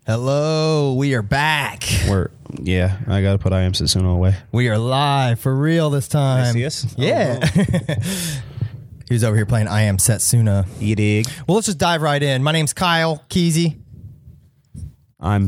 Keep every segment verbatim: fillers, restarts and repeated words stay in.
Hello, we are back. We're yeah. I gotta put I Am Setsuna away. We are live for real this time. Can you see us? Yeah. Oh, He was over here playing I Am Setsuna. you dig? Well, let's just dive right in. My name's Kyle Kesey, I'm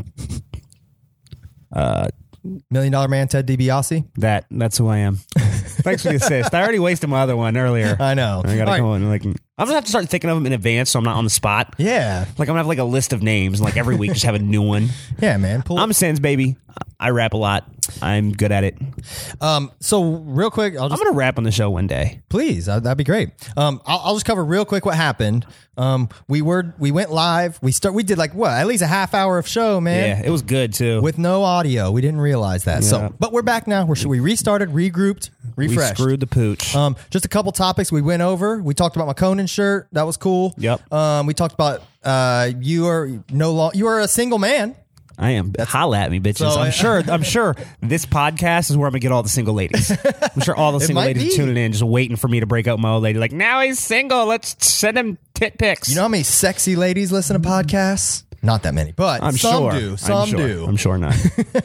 uh Million Dollar Man Ted DiBiase. that. That's who I am. Thanks for the assist. I already wasted my other one earlier. I know. I gotta All go right. and like. I'm gonna have to start thinking of them in advance, so I'm not on the spot. Yeah. Like I'm gonna have like a list of names, and like every week just have a new one. Yeah, man. Pull I'm a Sens baby. I rap a lot. I'm good at it. Um. So real quick, I'll I'm just gonna rap on the show one day. please. Uh, that'd be great. Um. I'll, I'll just cover real quick what happened. Um. We were we went live. We start. We did like what? At least a half hour of show, man. Yeah, it was good too. With no audio. We didn't realize that. Yeah. So, but we're back now. We're we restarted, regrouped, we refreshed. screwed the pooch. Um, just a couple topics we went over. We talked about my Conan shirt. That was cool. Yep. Um, we talked about uh, you are no long. You are a single man. I am. Holla at me, bitches. So, I'm uh, sure. I'm sure this podcast is where I'm gonna get all the single ladies. I'm sure all the single might ladies be. are tuning in, just waiting for me to break out my old lady. Like, now he's single. Let's send him tit pics. You know how many sexy ladies listen to podcasts? Not that many, but I'm some sure. do. Some I'm sure. do. I'm sure not.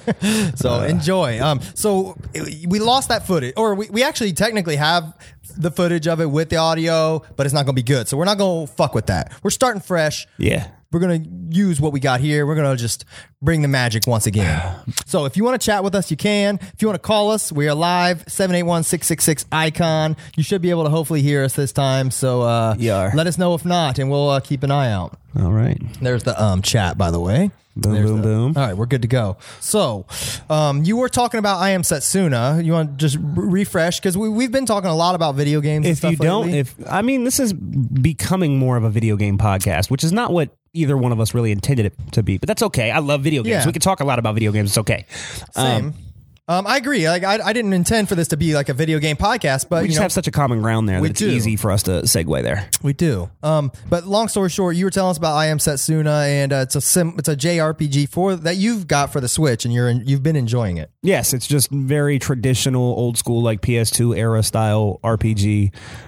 So enjoy. Um, so it- we lost that footage, or we, we actually technically have the footage of it with the audio, but it's not going to be good. So we're not going to fuck with that. We're starting fresh. Yeah. We're going to use what we got here. We're going to just bring the magic once again. So if you want to chat with us, you can. If you want to call us, we are live, seven eight one, six six six, icon. You should be able to hopefully hear us this time. So uh, Yeah. let us know if not, and we'll uh, keep an eye out. All right. There's the um, chat, by the way. Boom, There's boom, the- boom. All right, we're good to go. So, um, you were talking about I Am Setsuna. You want to just r- refresh? Because we, we've been talking a lot about video games and If stuff you don't, lately. if I mean, this is becoming more of a video game podcast, which is not what either one of us really intended it to be. But that's okay. I love video games. Yeah. We can talk a lot about video games. It's okay. Same. Um, Um, I agree. Like, I, I didn't intend for this to be like a video game podcast, but we you just know, have such a common ground there we that it's do. easy for us to segue there. we do. Um, but long story short, you were telling us about I Am Setsuna, and uh, it's a sim, it's a J R P G for that you've got for the Switch, and you're in, you've been enjoying it. Yes, it's just very traditional, old school, like P S two era style R P G.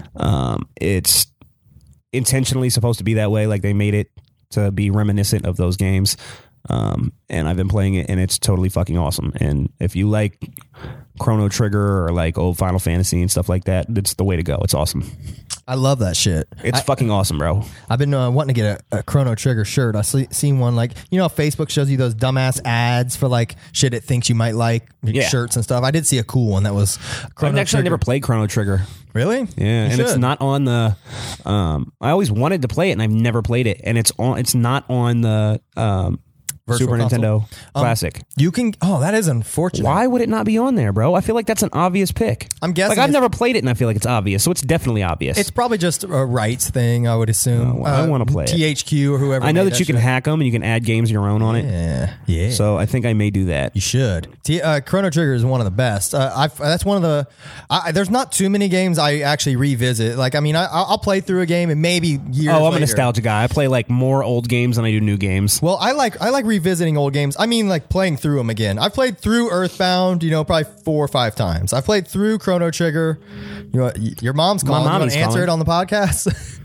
Um, it's intentionally supposed to be that way, like they made it to be reminiscent of those games. Um, and I've been playing it, and it's totally fucking awesome. And if you like Chrono Trigger or like old Final Fantasy and stuff like that, it's the way to go. It's awesome. I love that shit. It's fucking awesome, bro. I've been uh, wanting to get a, a Chrono Trigger shirt. I've se- seen one, like, you know, how Facebook shows you those dumbass ads for like shit it thinks you might like, Yeah. shirts and stuff. I did see a cool one that was Chrono I've actually Trigger. never played Chrono Trigger. Really? Yeah, You and it's should. not on the. Um, I always wanted to play it, and I've never played it. And it's on. It's not on the um, Virtual Super console? Nintendo Um, Classic. You can. Oh, that is unfortunate. Why would it not be on there, bro? I feel like that's an obvious pick. I'm guessing Like I've it's- never played it, and I feel like it's obvious, so it's definitely obvious. It's probably just a rights thing, I would assume. Oh, well, I wanna play it. T H Q or whoever. I know made that you can shit. hack them and you can add games of your own on it. Yeah. Yeah. So I think I may do that. You should. T- uh, Chrono Trigger is one of the best. Uh, I've, that's one of the. I, there's not too many games I actually revisit. Like, I mean, I, I'll play through a game and maybe years. Oh, I'm later. a nostalgia guy. I play like more old games than I do new games. Well, I like I like revisiting old games. I mean, like playing through them again. I've played through Earthbound, you know, probably four or five times. I've played through Chrono Trigger. You know, y- your mom's calling. You want mommy's to answer calling. it on the podcast?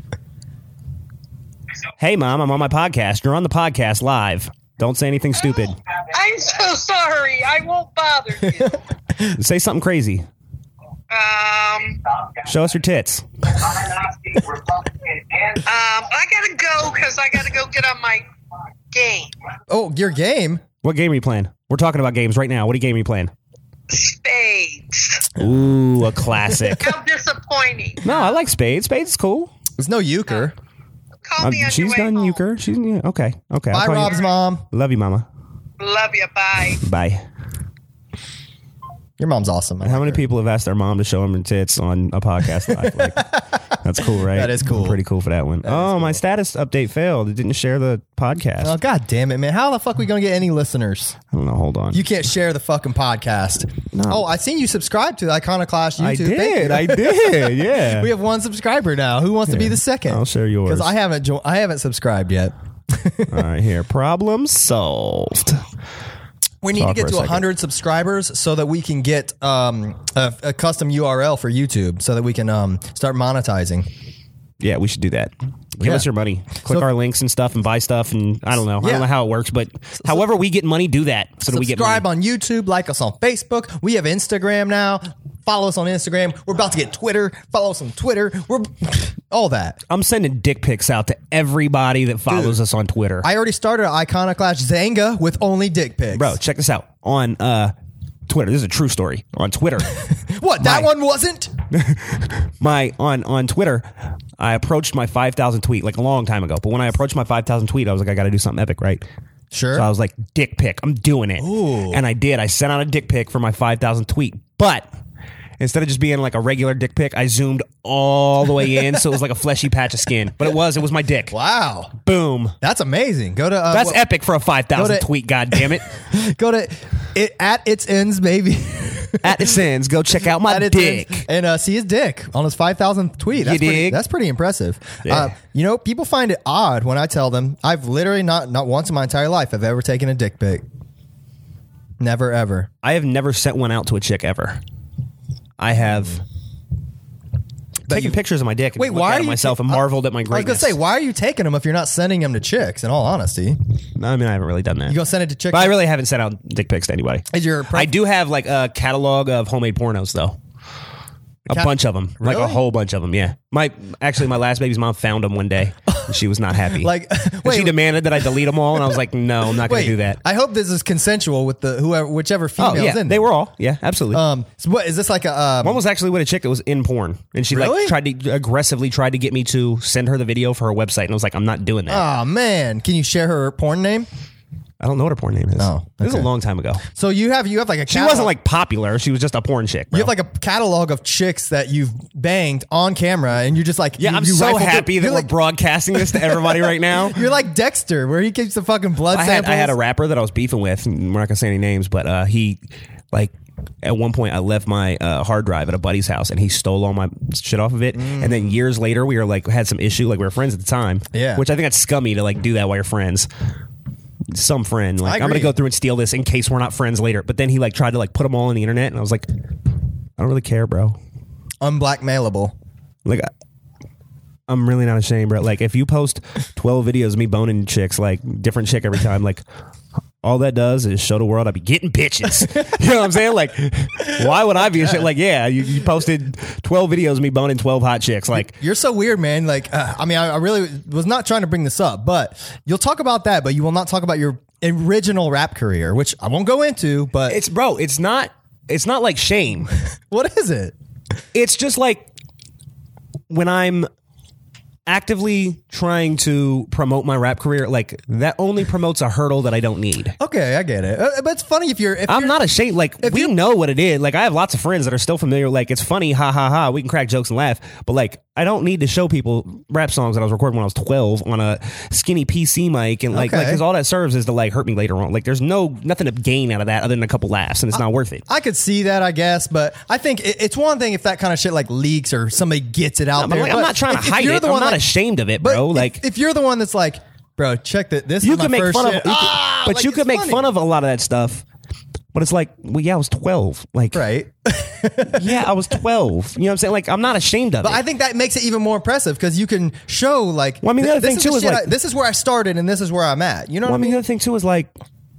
Hey, Mom, I'm on my podcast. You're on the podcast live. Don't say anything stupid. I'm so sorry. I won't bother you. Say something crazy. Um, Show us your tits. um, I gotta go because I gotta go get on my game. Oh, your game. What game are you playing? We're talking about games right now. What game are you playing? Spades. Ooh, a classic. How disappointing. No, I like Spades. Spades is cool. There's no euchre. Call Um, me on she's your way done home. euchre. She's yeah, okay. Okay. I'll Bye, call you- Rob's mom. Love you, Mama. Love you. Bye. Bye. Your mom's awesome. I How like many her. people have asked their mom to show them their tits on a podcast live? Like, that's cool, right? That is cool. I'm pretty cool for that one. oh, my status update failed. It didn't share the podcast. Oh, god damn it, man! How the fuck we gonna get any listeners? I don't know. Hold on. You can't share the fucking podcast. No. Oh, I seen you subscribe to the Iconoclash YouTube. I Thank did. you. I did. Yeah. We have one subscriber now. Who wants to be the second? I'll share yours. because I haven't. Jo- I haven't subscribed yet. All right, here. Problem solved. We need Talk to for get a to one second. hundred subscribers so that we can get um, a, a custom U R L for YouTube so that we can um, start monetizing. Yeah, we should do that. Give Yeah. us your money. Click So- our links and stuff and buy stuff. And I don't know. I Yeah. don't know how it works, but however we get money, do that. So that we get money. Subscribe on YouTube, like us on Facebook. We have Instagram now. Follow us on Instagram. We're about to get Twitter. Follow us on Twitter. We're all that. I'm sending dick pics out to everybody that follows Dude, us on Twitter. I already started Iconoclash Zanga with only dick pics. Bro, check this out. On uh, Twitter, this is a true story. On Twitter, what? That my- one wasn't? my on on Twitter, I approached my five thousand tweet like a long time ago. But when I approached my five thousand tweet, I was like, I got to do something epic, right? Sure. So I was like, dick pic. I'm doing it. Ooh. And I did. I sent out a dick pic for my five thousand tweet. But instead of just being like a regular dick pic, I zoomed all the way in. So it was like a fleshy patch of skin. But it was. It was my dick. Wow. Boom. That's amazing. Go to uh, That's what- epic for a five thousand Go to- tweet. God damn it. Go to it at its ends, baby. At its ends, go check out my At its dick. ends, and uh, see his dick on his five thousandth tweet. That's You pretty, dig? that's pretty impressive. Yeah. Uh, you know, people find it odd when I tell them I've literally not not once in my entire life have ever taken a dick pic. Never ever. I have never sent one out to a chick ever. I have taken you- pictures of my dick and Wait, looked why at are it you myself ta- and marveled at my I was greatness. gonna say, why are you taking them if you're not sending them to chicks? In all honesty, No, I mean, I haven't really done that. you gonna send it to chicks? But I really haven't sent out dick pics to anybody. Is your pro- I do have like a catalog of homemade pornos though. A cat- bunch of them, like a Really? whole bunch of them. Yeah, my actually, my last baby's mom found them one day. And she was not happy. Like, And wait, she demanded that I delete them all, and I was like, "No, I'm not going wait. to do that." I hope this is consensual with the whoever, whichever Oh female's yeah, in. they there. were all. Yeah, absolutely. Um, so what is this like a? Um, One was actually with a chick that was in porn, and she Really? like tried to aggressively tried to get me to send her the video for her website, and I was like, "I'm not doing that." oh man, can you share her porn name? I don't know what her porn name is. Oh, This was a okay. long time ago. So you have you have like a. She catalog- wasn't like popular. She was just a porn chick. Bro. You have like a catalog of chicks that you've banged on camera, and you're just like, yeah, you, I'm you so rifle through- happy that you're we're like, broadcasting this to everybody right now. You're like Dexter, where he keeps the fucking blood I had samples. I had a rapper that I was beefing with. And we're not gonna say any names, but uh, he like. At one point, I left my uh, hard drive at a buddy's house, and he stole all my shit off of it. Mm. And then years later, we were like had some issue. Like we were friends at the time. Yeah. Which I think that's scummy to like do that while you're friends. Some friend like I I'm gonna agree. go through and steal this in case we're not friends later. But then he like tried to like put them all on the internet, and I was like, I don't really care, bro. Unblackmailable. Like. I, I'm really not ashamed, bro. Like, if you post twelve videos of me boning chicks, like, different chick every time, like, all that does is show the world I be getting bitches. You know what I'm saying? Like, why would I be ashamed? Like, yeah, you, you posted twelve videos of me boning twelve hot chicks. Like, You're so weird, man. Like, uh, I mean, I, I really was not trying to bring this up, but you'll talk about that, but you will not talk about your original rap career, which I won't go into. But it's, bro, it's not, it's not like shame. what is it? It's just like when I'm actively trying to promote my rap career, like, that only promotes a hurdle that I don't need. Okay, I get it. Uh, but it's funny if you're. If I'm you're, not ashamed. Like, we you're- know what it is. Like, I have lots of friends that are still familiar. Like, it's funny, ha ha ha. We can crack jokes and laugh. But like, I don't need to show people rap songs that I was recording when I was twelve on a skinny P C mic, and like, Okay. like, because all that serves is to like hurt me later on. Like, there's no nothing to gain out of that other than a couple laughs, and it's not worth it. I could see that, I guess, but I think it, it's one thing if that kind of shit like leaks or somebody gets it out I'm, there. like, I'm but not trying if- to if hide you're it. the I'm one not that- ashamed of it, but bro. if- Like, if you're the one that's like, bro, check that. This you is my can make first fun of, shit. you can- Ah, but like, you could it's make funny. fun of a lot of that stuff. But it's like, well, yeah, I was twelve. Like, Right. yeah, I was twelve. You know what I'm saying? Like, I'm not ashamed of But it. I think that makes it even more impressive because you can show like. Well, I mean, the th- other this thing, too, the is, shit like- I- this is where I started and this is where I'm at. You know well, I what I mean, mean? the other thing too is like,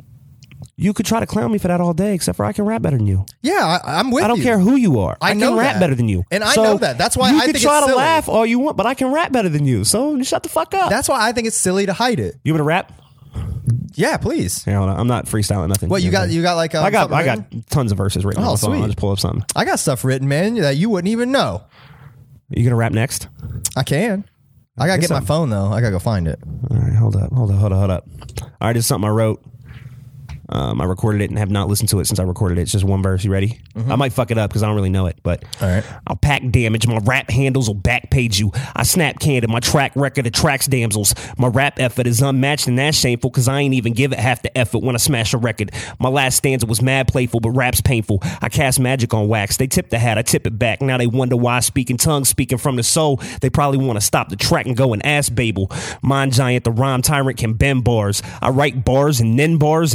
you could try to clown me for that all day, except for I can rap better than you. Yeah, I, I'm with you. I don't care who you are. I I, know can rap that. better than you, And I So know that. That's why you I can think try it's to silly. laugh all you want, but I can rap better than you. So shut the fuck up. That's why I think it's silly to hide it. You want to rap? Yeah, please. Here, hold on. I'm not freestyling nothing. What you got? You got like um, I got. something I got written? tons of verses written. Oh, on my phone. sweet. I'll just pull up something. I got stuff written, man, that you wouldn't even know. You gonna rap next? I can. I gotta get my phone though. I gotta go find it. All right, hold up, hold up, hold up, hold up. All right, this is something I wrote. Um, I recorded it and have not listened to it since I recorded it. It's just one verse. You ready? Mm-hmm. I might fuck it up because I don't really know it, but All right. I'll pack damage. My rap handles will backpage you. I snap candid. My track record attracts damsels. My rap effort is unmatched and that's shameful because I ain't even give it half the effort when I smash a record. My last stanza was mad playful, but rap's painful. I cast magic on wax. They tip the hat. I tip it back. Now they wonder why I speak in tongues, speaking from the soul. They probably want to stop the track and go and ask Babel. Mind giant, the rhyme tyrant can bend bars. I write bars and then bars and then bars.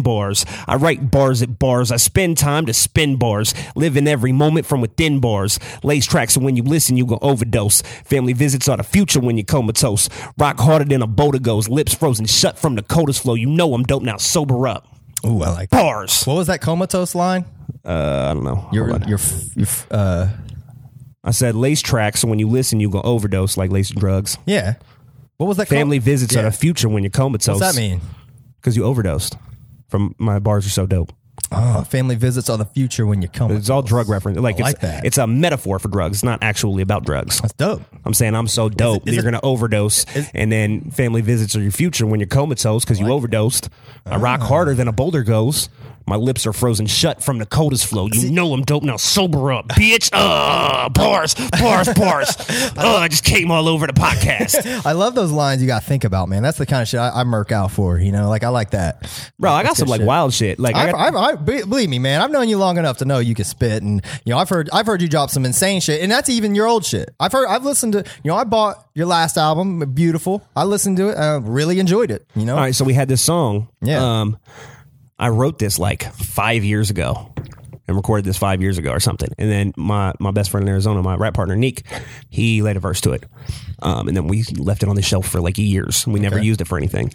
bars. I write bars at bars. I spend time to spin bars. Live in every moment from within bars. Lace tracks, so when you listen, you go overdose. Family visits are the future when you're comatose. Rock harder than a boulder goes. Lips frozen shut from the coldest flow. You know I'm dope now. Sober up. Ooh, I like that. Bars. What was that comatose line? Uh, I don't know. You're, Hold on. you're, you're, uh, I said lace tracks, so when you listen, you go overdose like lace drugs. yeah. What was that? Family com- visits yeah. are the future when you're comatose. What's that mean? Because you overdosed. From my bars are so dope. Oh, family visits are the future when you come. It's all drug reference. Like, I like it's, that. It's a metaphor for drugs. It's not actually about drugs. That's dope. I'm saying I'm so dope that is you're it- going to overdose, is- and then family visits are your future when you're comatose because you overdosed. I rock harder than a boulder goes. My lips are frozen shut from the coldest flow. You know I'm dope now. Sober up, bitch. Uh, bars, bars, bars. Oh, I just came all over the podcast. I love those lines you got to think about, man. That's the kind of shit I, I murk out for. You know, like I like that, Bro, I got That's some good like shit. wild shit. Like, I I've, got, I've, I, be- believe me, man. I've known you long enough to know you can spit, and you know I've heard I've heard you drop some insane shit, and that's even your old shit. I've heard I've listened to you know I bought your last album, Beautiful. I listened to it, I really enjoyed it. You know, all right, so we had this song. Yeah. Um, I wrote this like five years ago and recorded this five years ago or something. And then my, my best friend in Arizona, my rap partner, Neek, he laid a verse to it. Um, and then we left it on the shelf for like years. We never Okay. used it for anything.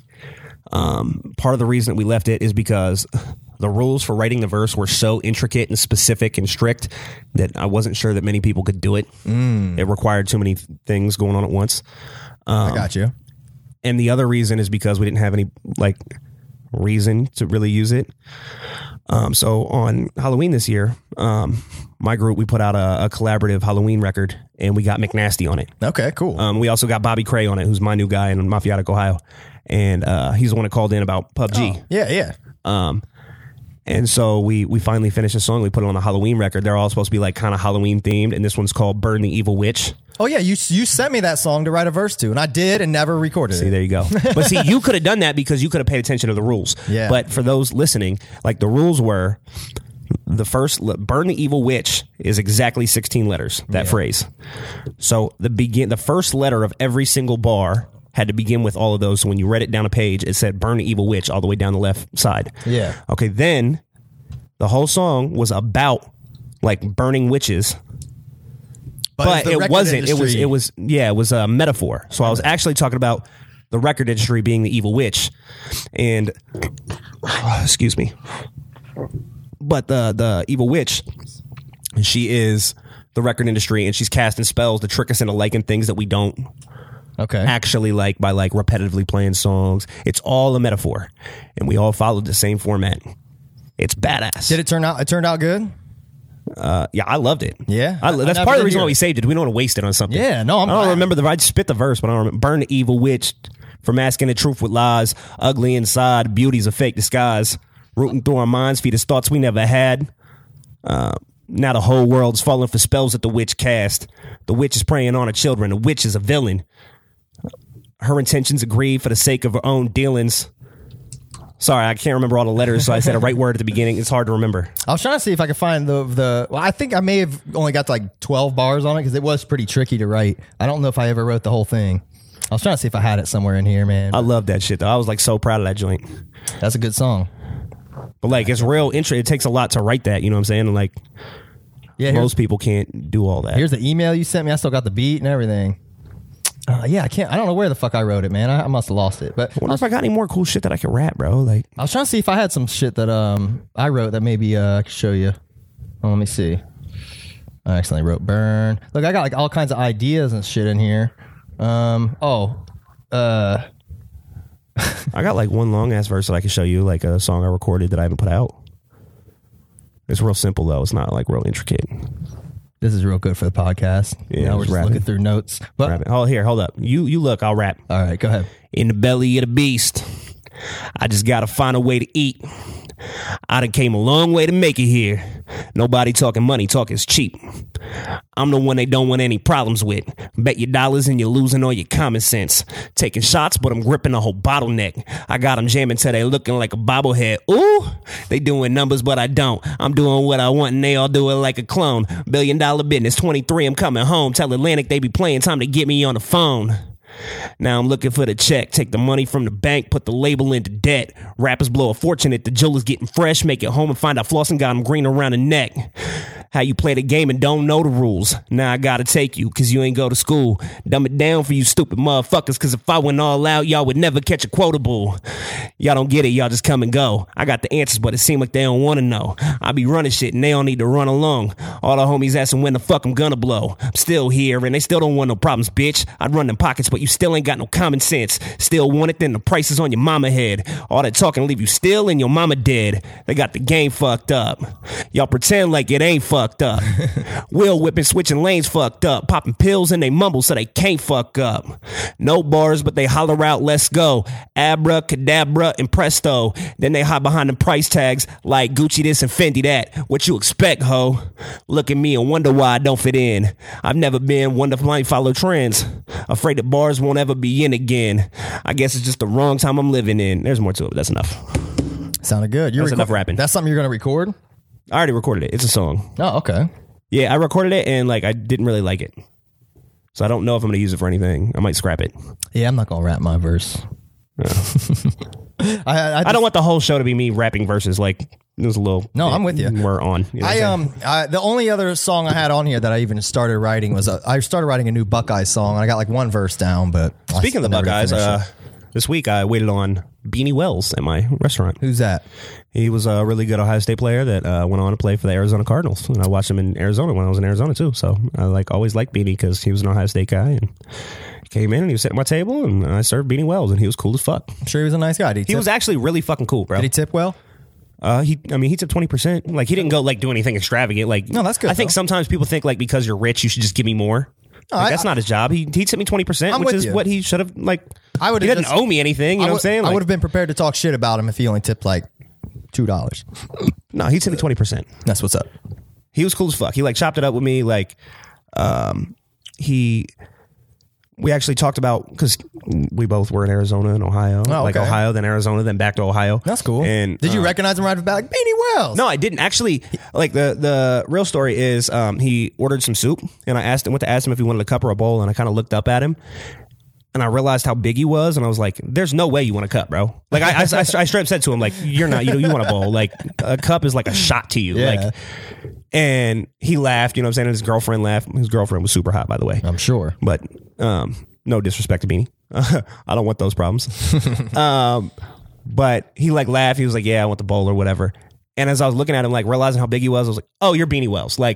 Um, part of the reason that we left it is because the rules for writing the verse were so intricate and specific and strict that I wasn't sure that many people could do it. Mm. It required too many things going on at once. I got you. And the other reason is because we didn't have any like reason to really use it. Um, so on Halloween this year, um, my group, we put out a, a collaborative Halloween record and we got McNasty on it. Okay, cool. Um, we also got Bobby Cray on it, who's my new guy in Mafiotic, Ohio. And uh, he's the one that called in about P U B G. Oh, yeah, yeah. Um, and so we we finally finished the song. We put it on a Halloween record. They're all supposed to be like kind of Halloween themed. And this one's called Burn the Evil Witch. Oh yeah, you you sent me that song to write a verse to, and I did, and never recorded See, it. there you go. But see, you could have done that because you could have paid attention to the rules. Yeah. But for those listening, like the rules were the first burn the evil witch is exactly sixteen letters, that Yeah. phrase. So the begin the first letter of every single bar had to begin with all of those. So when you read it down a page, it said burn the evil witch all the way down the left side. Yeah. Okay, then the whole song was about like burning witches. But it's the it record wasn't. It was. industry. It was. Yeah, it was a metaphor. So I was actually talking about the record industry being the evil witch, and excuse me. But the the evil witch, she is the record industry, and she's casting spells to trick us into liking things that we don't Okay. actually like by like repetitively playing songs. It's all a metaphor, and we all followed the same format. It's badass. Did it turn out? It turned out good. Uh, yeah, I loved it. Yeah? I, I that's never part of the did reason hear why we it. saved it. We don't want to waste it on something. Yeah, no, I'm I don't glad. remember the. I spit the verse, but I don't remember. Burn the evil witch for masking the truth with lies. Ugly inside, beauty's a fake disguise. Rooting through our minds, feed us thoughts we never had. Uh, now the whole world's falling for spells that the witch cast. The witch is preying on her children. The witch is a villain. Her intentions agree for the sake of her own dealings. Sorry, I can't remember all the letters, so I said a right word at the beginning. It's hard to remember. I was trying to see if I could find the the. Well, I think I may have only got to like twelve bars on it because it was pretty tricky to write. I don't know if I ever wrote the whole thing. I was trying to see if I had it somewhere in here, man. I love that shit, though. I was like so proud of that joint. That's a good song. But like, it's real intro. It takes a lot to write that. You know what I'm saying? And like, Yeah, here's, most people can't do all that. here's the email you sent me. I still got the beat and everything. Uh, yeah, I can't. I don't know where the fuck I wrote it, man. I, I must have lost it. But I wonder if I got any more cool shit that I can rap, bro. Like, I was trying to see if I had some shit that um I wrote that maybe uh, I could show you. Oh, let me see. I accidentally wrote burn. Look, I got like all kinds of ideas and shit in here. Um. Oh. Uh. I got like one long ass verse that I can show you, like a song I recorded that I haven't put out. It's real simple though. It's not like real intricate. This is real good for the podcast. Yeah, now we're just just rapping. looking through notes. But Rap it. Oh, here, hold up. You you look. I'll rap. all right, go ahead. In the belly of the beast, I just gotta find a way to eat. I done came a long way to make it here. Nobody talking money, talking's cheap. I'm the one they don't want any problems with. Bet your dollars and you're losing all your common sense. Taking shots, but I'm gripping a whole bottleneck. I got them jamming till they looking like a bobblehead. Ooh, they doing numbers, but I don't. I'm doing what I want and they all do it like a clone. Billion dollar business, twenty-three, I'm coming home. Tell Atlantic they be playing, time to get me on the phone. Now I'm looking for the check. Take the money from the bank, put the label into debt. Rappers blow a fortune at the jeweler's getting fresh. Make it home and find out flossing got him green around the neck. How you play the game and don't know the rules. Now I gotta take you, cause you ain't go to school. Dumb it down for you stupid motherfuckers, cause if I went all out, y'all would never catch a quotable. Y'all don't get it, y'all just come and go. I got the answers, but it seem like they don't wanna know. I be running shit and they don't need to run along. All the homies asking when the fuck I'm gonna blow. I'm still here and they still don't want no problems, bitch. I'd run them pockets, but you still ain't got no common sense. Still want it, then the price is on your mama head. All that talking leave you still and your mama dead. They got the game fucked up. Y'all pretend like it ain't fucked up. Wheel whipping, switching lanes fucked up. Popping pills and they mumble so they can't fuck up. No bars, but they holler out, let's go. Abracadabra and presto. Then they hide behind the price tags like Gucci this and Fendi that. What you expect, ho? Look at me and wonder why I don't fit in. I've never been one to blind follow trends. Afraid that bars won't ever be in again. I guess it's just the wrong time I'm living in. There's more to it, but that's enough. Sounded good. You're That's enough rapping. That's something you're going to record? I already recorded it. It's a song. Oh, okay. Yeah, I recorded it and like I didn't really like it. So I don't know if I'm going to use it for anything. I might scrap it. Yeah, I'm not going to rap my verse. No. I, I, I don't want the whole show to be me rapping verses. Like it was a little. No, I'm with you. We're on. You know I um I, the only other song I had on here that I even started writing was a, I started writing a new Buckeyes song and I got like one verse down. But Speaking I of the never did Buckeyes, finish it. uh, this week I waited on Beanie Wells at my restaurant. Who's that? He was a really good Ohio State player that uh, went on to play for the Arizona Cardinals, and I watched him in Arizona when I was in Arizona too. So I like always liked Beanie because he was an Ohio State guy and came in and he was sitting at my table and I served Beanie Wells and he was cool as fuck. I'm sure he was a nice guy. Did he, He tip? was actually really fucking cool, bro. Did he tip well? Uh, he, I mean, he tipped twenty percent. Like, he didn't go, like, do anything extravagant. Like, No, that's good, I think though. sometimes people think, like, because you're rich, you should just give me more. No, Like, I- that's not his job. He, he tipped me twenty percent, I'm which with is you. what he should have, like, I would he have didn't just- owe me anything. You I know would, what I'm saying? I Like, would have been prepared to talk shit about him if he only tipped like two dollars. no, he tipped me twenty percent. That's what's up. He was cool as fuck. He, like, chopped it up with me. Like, um, he... We actually talked about, because we both were in Arizona and Ohio. Oh, Like, okay. Ohio, then Arizona, then back to Ohio. That's cool. And did you uh, recognize him right off the bat? Like Beanie Wells. No, I didn't actually. Like the the real story is, um, he ordered some soup, and I asked him, went to ask him if he wanted a cup or a bowl, and I kind of looked up at him, and I realized how big he was, and I was like, "There's no way you want a cup, bro." Like I, I, I, I straight up said to him, like, "You're not. You know, you want a bowl. Like a cup is like a shot to you." Yeah. Like, and he laughed. You know what I'm saying? And his girlfriend laughed. His girlfriend was super hot, by the way. I'm sure. But um, no disrespect to Beanie. I don't want those problems. um, but he like laughed. He was like, "Yeah, I want the bowl or whatever." And as I was looking at him, like realizing how big he was, I was like, "Oh, you're Beanie Wells." Like,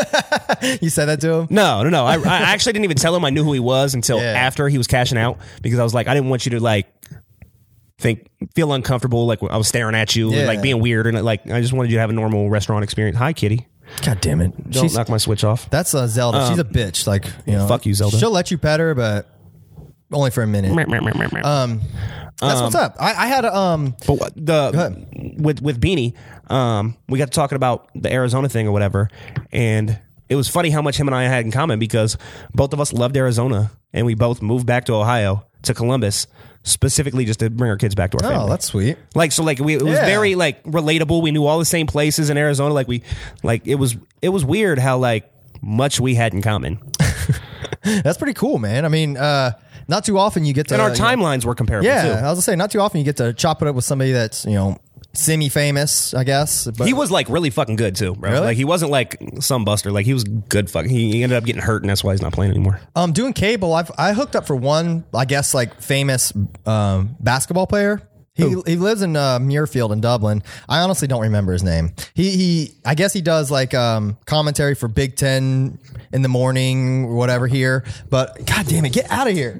You said that to him? no, no, no. I, I actually didn't even tell him I knew who he was until Yeah. after he was cashing out, because I was like, I didn't want you to like think feel uncomfortable, like I was staring at you, Yeah. and like being weird, and like I just wanted you to have a normal restaurant experience. Hi, kitty. God damn it. Don't She's, knock my switch off. that's uh, Zelda. She's a bitch. Like, you know. fuck you, Zelda. She'll let you pet her, but only for a minute. Um, that's what's up. I, I had a, um, But what- the with with Beanie, um, we got to talking about the Arizona thing or whatever, and it was funny how much him and I had in common, because both of us loved Arizona, and we both moved back to Ohio, to Columbus, specifically just to bring our kids back to our oh, family. that's sweet. Like, so like we, it was Yeah. very like relatable. We knew all the same places in Arizona. Like we, like it was it was weird how like much we had in common, That's pretty cool, man. I mean, uh, not too often you get to. and our you know- timelines were comparable yeah, too. I was gonna say, not too often you get to chop it up with somebody that's, you know, semi-famous, I guess. But He was like really fucking good too, bro. Really? Like he wasn't like some buster. Like he was good. Fucking. He, he ended up getting hurt, and that's why he's not playing anymore. um doing cable. I've I hooked up for one, I guess, like famous um basketball player. He he lives in uh, Muirfield in Dublin. I honestly don't remember his name. He he I guess he does like um commentary for Big Ten in the morning or whatever here. But god damn it, get out of here.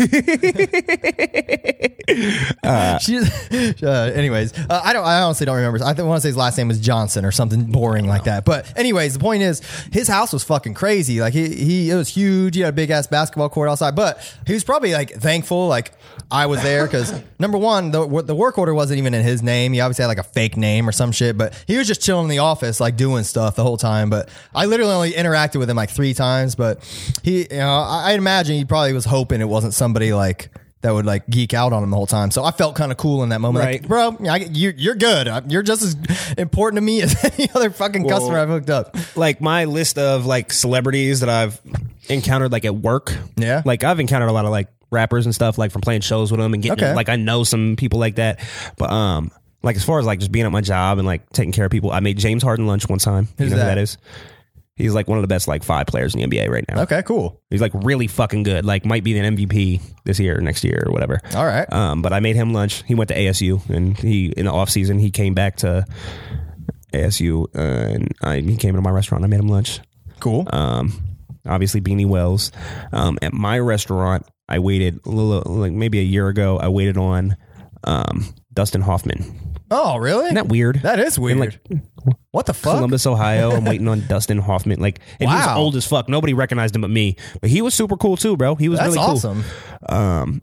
uh, She's, uh, anyways, uh, I don't. I honestly don't remember. I want to say his last name was Johnson or something boring like that. But anyways, the point is, his house was fucking crazy. Like he he it was huge. He had a big ass basketball court outside. But he was probably like thankful like I was there, because number one, the the work order wasn't even in his name. He obviously had like a fake name or some shit. But he was just chilling in the office, like doing stuff the whole time. But I literally only interacted with him like three times. But he, you know, I, I imagine he probably was hoping it wasn't somebody like that would like geek out on him the whole time. So I felt kind of cool in that moment. Right. Like, bro, I, you're, you're good. You're just as important to me as any other fucking Well, customer I've hooked up. Like my list of like celebrities that I've encountered like at work. Yeah. Like I've encountered a lot of like rappers and stuff, like from playing shows with them and getting Okay. like I know some people like that. But um, like as far as like just being at my job and like taking care of people, I made James Harden lunch one time. Who's you know that? who that is? He's like one of the best like five players in the N B A right now. Okay, cool. He's like really fucking good. Like might be an M V P this year or next year or whatever. All right. Um, but I made him lunch. He went to A S U and he in the off season he came back to A S U uh, and I, he came into my restaurant. I made him lunch. Cool. Um, obviously Beanie Wells. Um, at my restaurant, I waited a little like maybe a year ago. I waited on um, Dustin Hoffman. Oh, really? Isn't that weird? That is weird. In, like, what the fuck? Columbus, Ohio. I'm waiting on Dustin Hoffman. Like, and he was Wow. old as fuck. Nobody recognized him but me. But he was super cool too, bro. He was That's really cool. awesome. Um,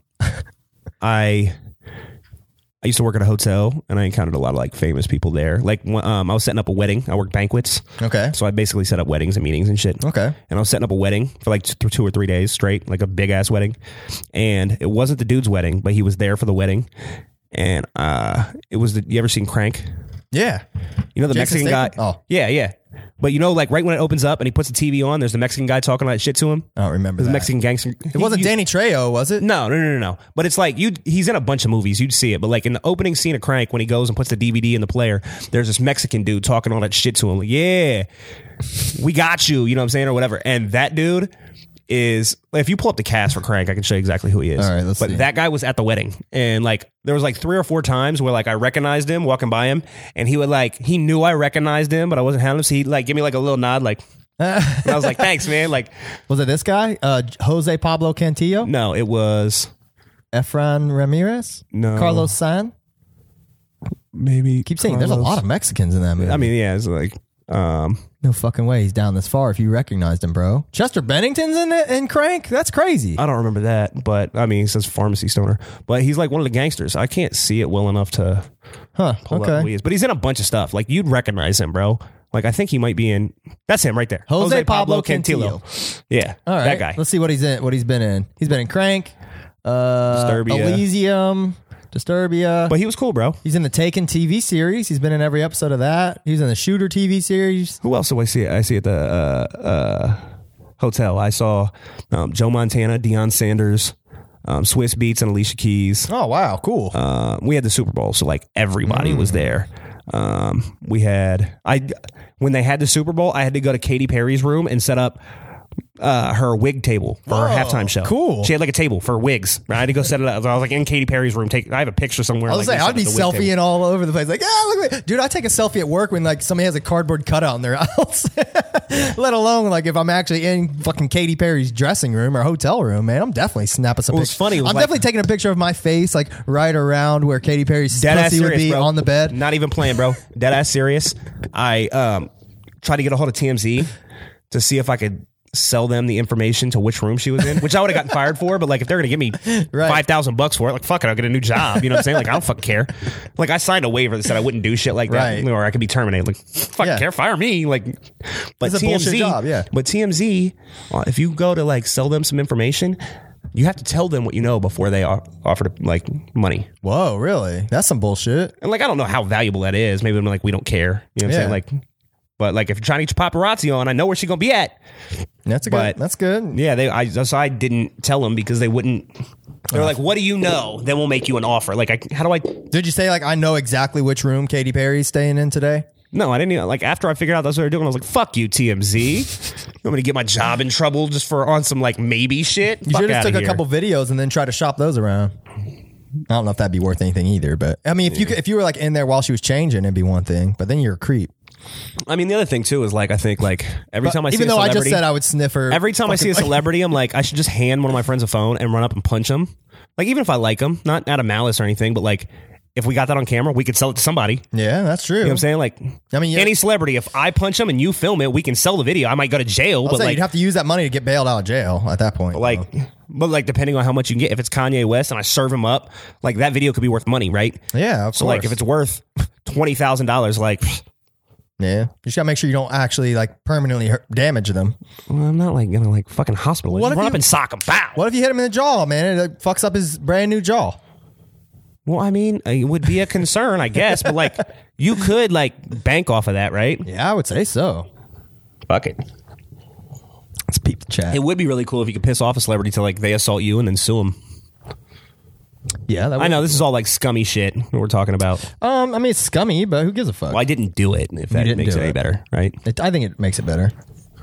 I I used to work at a hotel, and I encountered a lot of like famous people there. Like, um, I was setting up a wedding. I worked banquets, Okay. so I basically set up weddings and meetings and shit. Okay. And I was setting up a wedding for like th- two or three days straight, like a big ass wedding. And it wasn't the dude's wedding, but he was there for the wedding. And uh, it was the. You ever seen Crank? Yeah. You know the Jason Mexican guy? Statham? Oh. Yeah, yeah. But you know, like right when it opens up and he puts the T V on, there's the Mexican guy talking like shit to him. I don't remember There's that. a Mexican gangster. It wasn't Danny Trejo, was it? No, no, no, no, no. But it's like you. He's in a bunch of movies. You'd see it. But like in the opening scene of Crank, when he goes and puts the D V D in the player, there's this Mexican dude talking all that shit to him. Like, yeah, we got you. You know what I'm saying, or whatever. And that dude is. If you pull up the cast for Crank, I can show you exactly who he is. All right, let's but see. that guy was at the wedding, and like there was like three or four times where like I recognized him walking by him, and he would like he knew I recognized him, but I wasn't having him, so he'd like give me like a little nod, like. And I was like, thanks, man. Like, Was it this guy? Uh, Jose Pablo Cantillo? no, it was Efran Ramirez? No. Carlos San? maybe. Keep saying there's a lot of Mexicans in that movie. I mean, yeah, it's like, um, no fucking way he's down this far if you recognized him, bro. Chester Bennington's in it in Crank? That's crazy. I don't remember that, but I mean, he says pharmacy stoner, but he's like one of the gangsters. I can't see it well enough to Huh. pull up who Okay. he is, but he's in a bunch of stuff. Like you'd recognize him, bro. Like I think he might be in. That's him right there, Jose Pablo Cantillo. Yeah, All right. that guy. Let's see what he's in. What he's been in. He's been in Crank, uh, Disturbia. Elysium, Disturbia. But he was cool, bro. He's in the Taken T V series. He's been in every episode of that. He's in the Shooter T V series. Who else do I see? I see at the uh, uh, hotel. I saw um, Joe Montana, Deion Sanders, um, Swiss Beats, and Alicia Keys. Oh wow, cool. Uh, we had the Super Bowl, so like everybody was there. Um, we had I when they had the Super Bowl, I had to go to Katy Perry's room and set up uh, her wig table for her Oh, halftime show. cool. She had like a table for wigs. I had to go set it up. So I was like in Katy Perry's room. Take I have a picture somewhere. I was like, saying, I'd be set up the wig selfieing table. all over the place. Like, ah, look at me. Dude, I take a selfie at work when like somebody has a cardboard cutout in their house. Let alone like if I'm actually in fucking Katy Perry's dressing room or hotel room, man, I'm definitely snapping some Well, it's pictures. funny, it was I'm like- definitely taking a picture of my face like right around where Katy Perry's Dead ass pussy would serious, be bro. on the bed. Not even playing, bro. Dead ass serious. I um tried to get a hold of T M Z to see if I could sell them the information to which room she was in, which I would have gotten fired for. But like, if they're gonna give me Right. five thousand bucks for it, like fuck it, I'll get a new job. You know what I'm saying? Like, I don't fucking care. Like, I signed a waiver that said I wouldn't do shit like that, Right. or I could be terminated. Like, fucking Yeah. care, fire me. Like, but It's a T M Z, bullshit job, yeah. But T M Z, uh, if you go to like sell them some information, you have to tell them what you know before they o- offer to like money. Whoa, really? That's some bullshit. And like, I don't know how valuable that is. Maybe I'm like, we don't care. You know what I'm Yeah. saying? Like, but like, if you're trying to get your paparazzi on, I know where she's gonna be at. That's a But- good. That's good. Yeah, they. I so I didn't tell them because they wouldn't. They're like, "What do you know?" Then we'll make you an offer. Like, I, how do I? Did you say like I know exactly which room Katy Perry's staying in today? No, I didn't. Even, like after I figured out that's what they're doing, I was like, "Fuck you, T M Z! You want me to get my job in trouble just for on some like maybe shit?" You Fuck should have outta took a here. couple videos and then try to shop those around. I don't know if that'd be worth anything either, but I mean, if you could, if you were like in there while she was changing, it'd be one thing. But then you're a creep. I mean, the other thing too is like I think like every time I see Even a though I celebrity, just said I would sniff her. every time I see a fucking- celebrity, I'm like, I should just hand one of my friends a phone and run up and punch him. Like even if I like him, not out of malice or anything, but like if we got that on camera, we could sell it to somebody. Yeah, that's true. You know what I'm saying? Like, I mean, yeah. any celebrity, if I punch them and you film it, we can sell the video. I might go to jail, I'll but say like, you'd have to use that money to get bailed out of jail at that point. like, though. but like, depending on how much you can get, if it's Kanye West and I serve him up, like that video could be worth money, right? yeah, of So course. like, if it's worth twenty thousand dollars, like, yeah, you just gotta make sure you don't actually like permanently hurt, damage them. well, I'm not like gonna like fucking hospital. What Just if run you- up and sock him? Bow. What if you hit him in the jaw, man? It like, fucks up his brand new jaw. Well, I mean, it would be a concern, I guess, but like, you could like bank off of that, right? Yeah, I would say so. Fuck it. Let's peep the chat. It would be really cool if you could piss off a celebrity till like they assault you and then sue them. Yeah, that I know this is all like scummy shit we're talking about. Um, I mean, it's scummy, but who gives a fuck? Well, I didn't do it. If that didn't makes do it any it. better, right? It, I think it makes it better.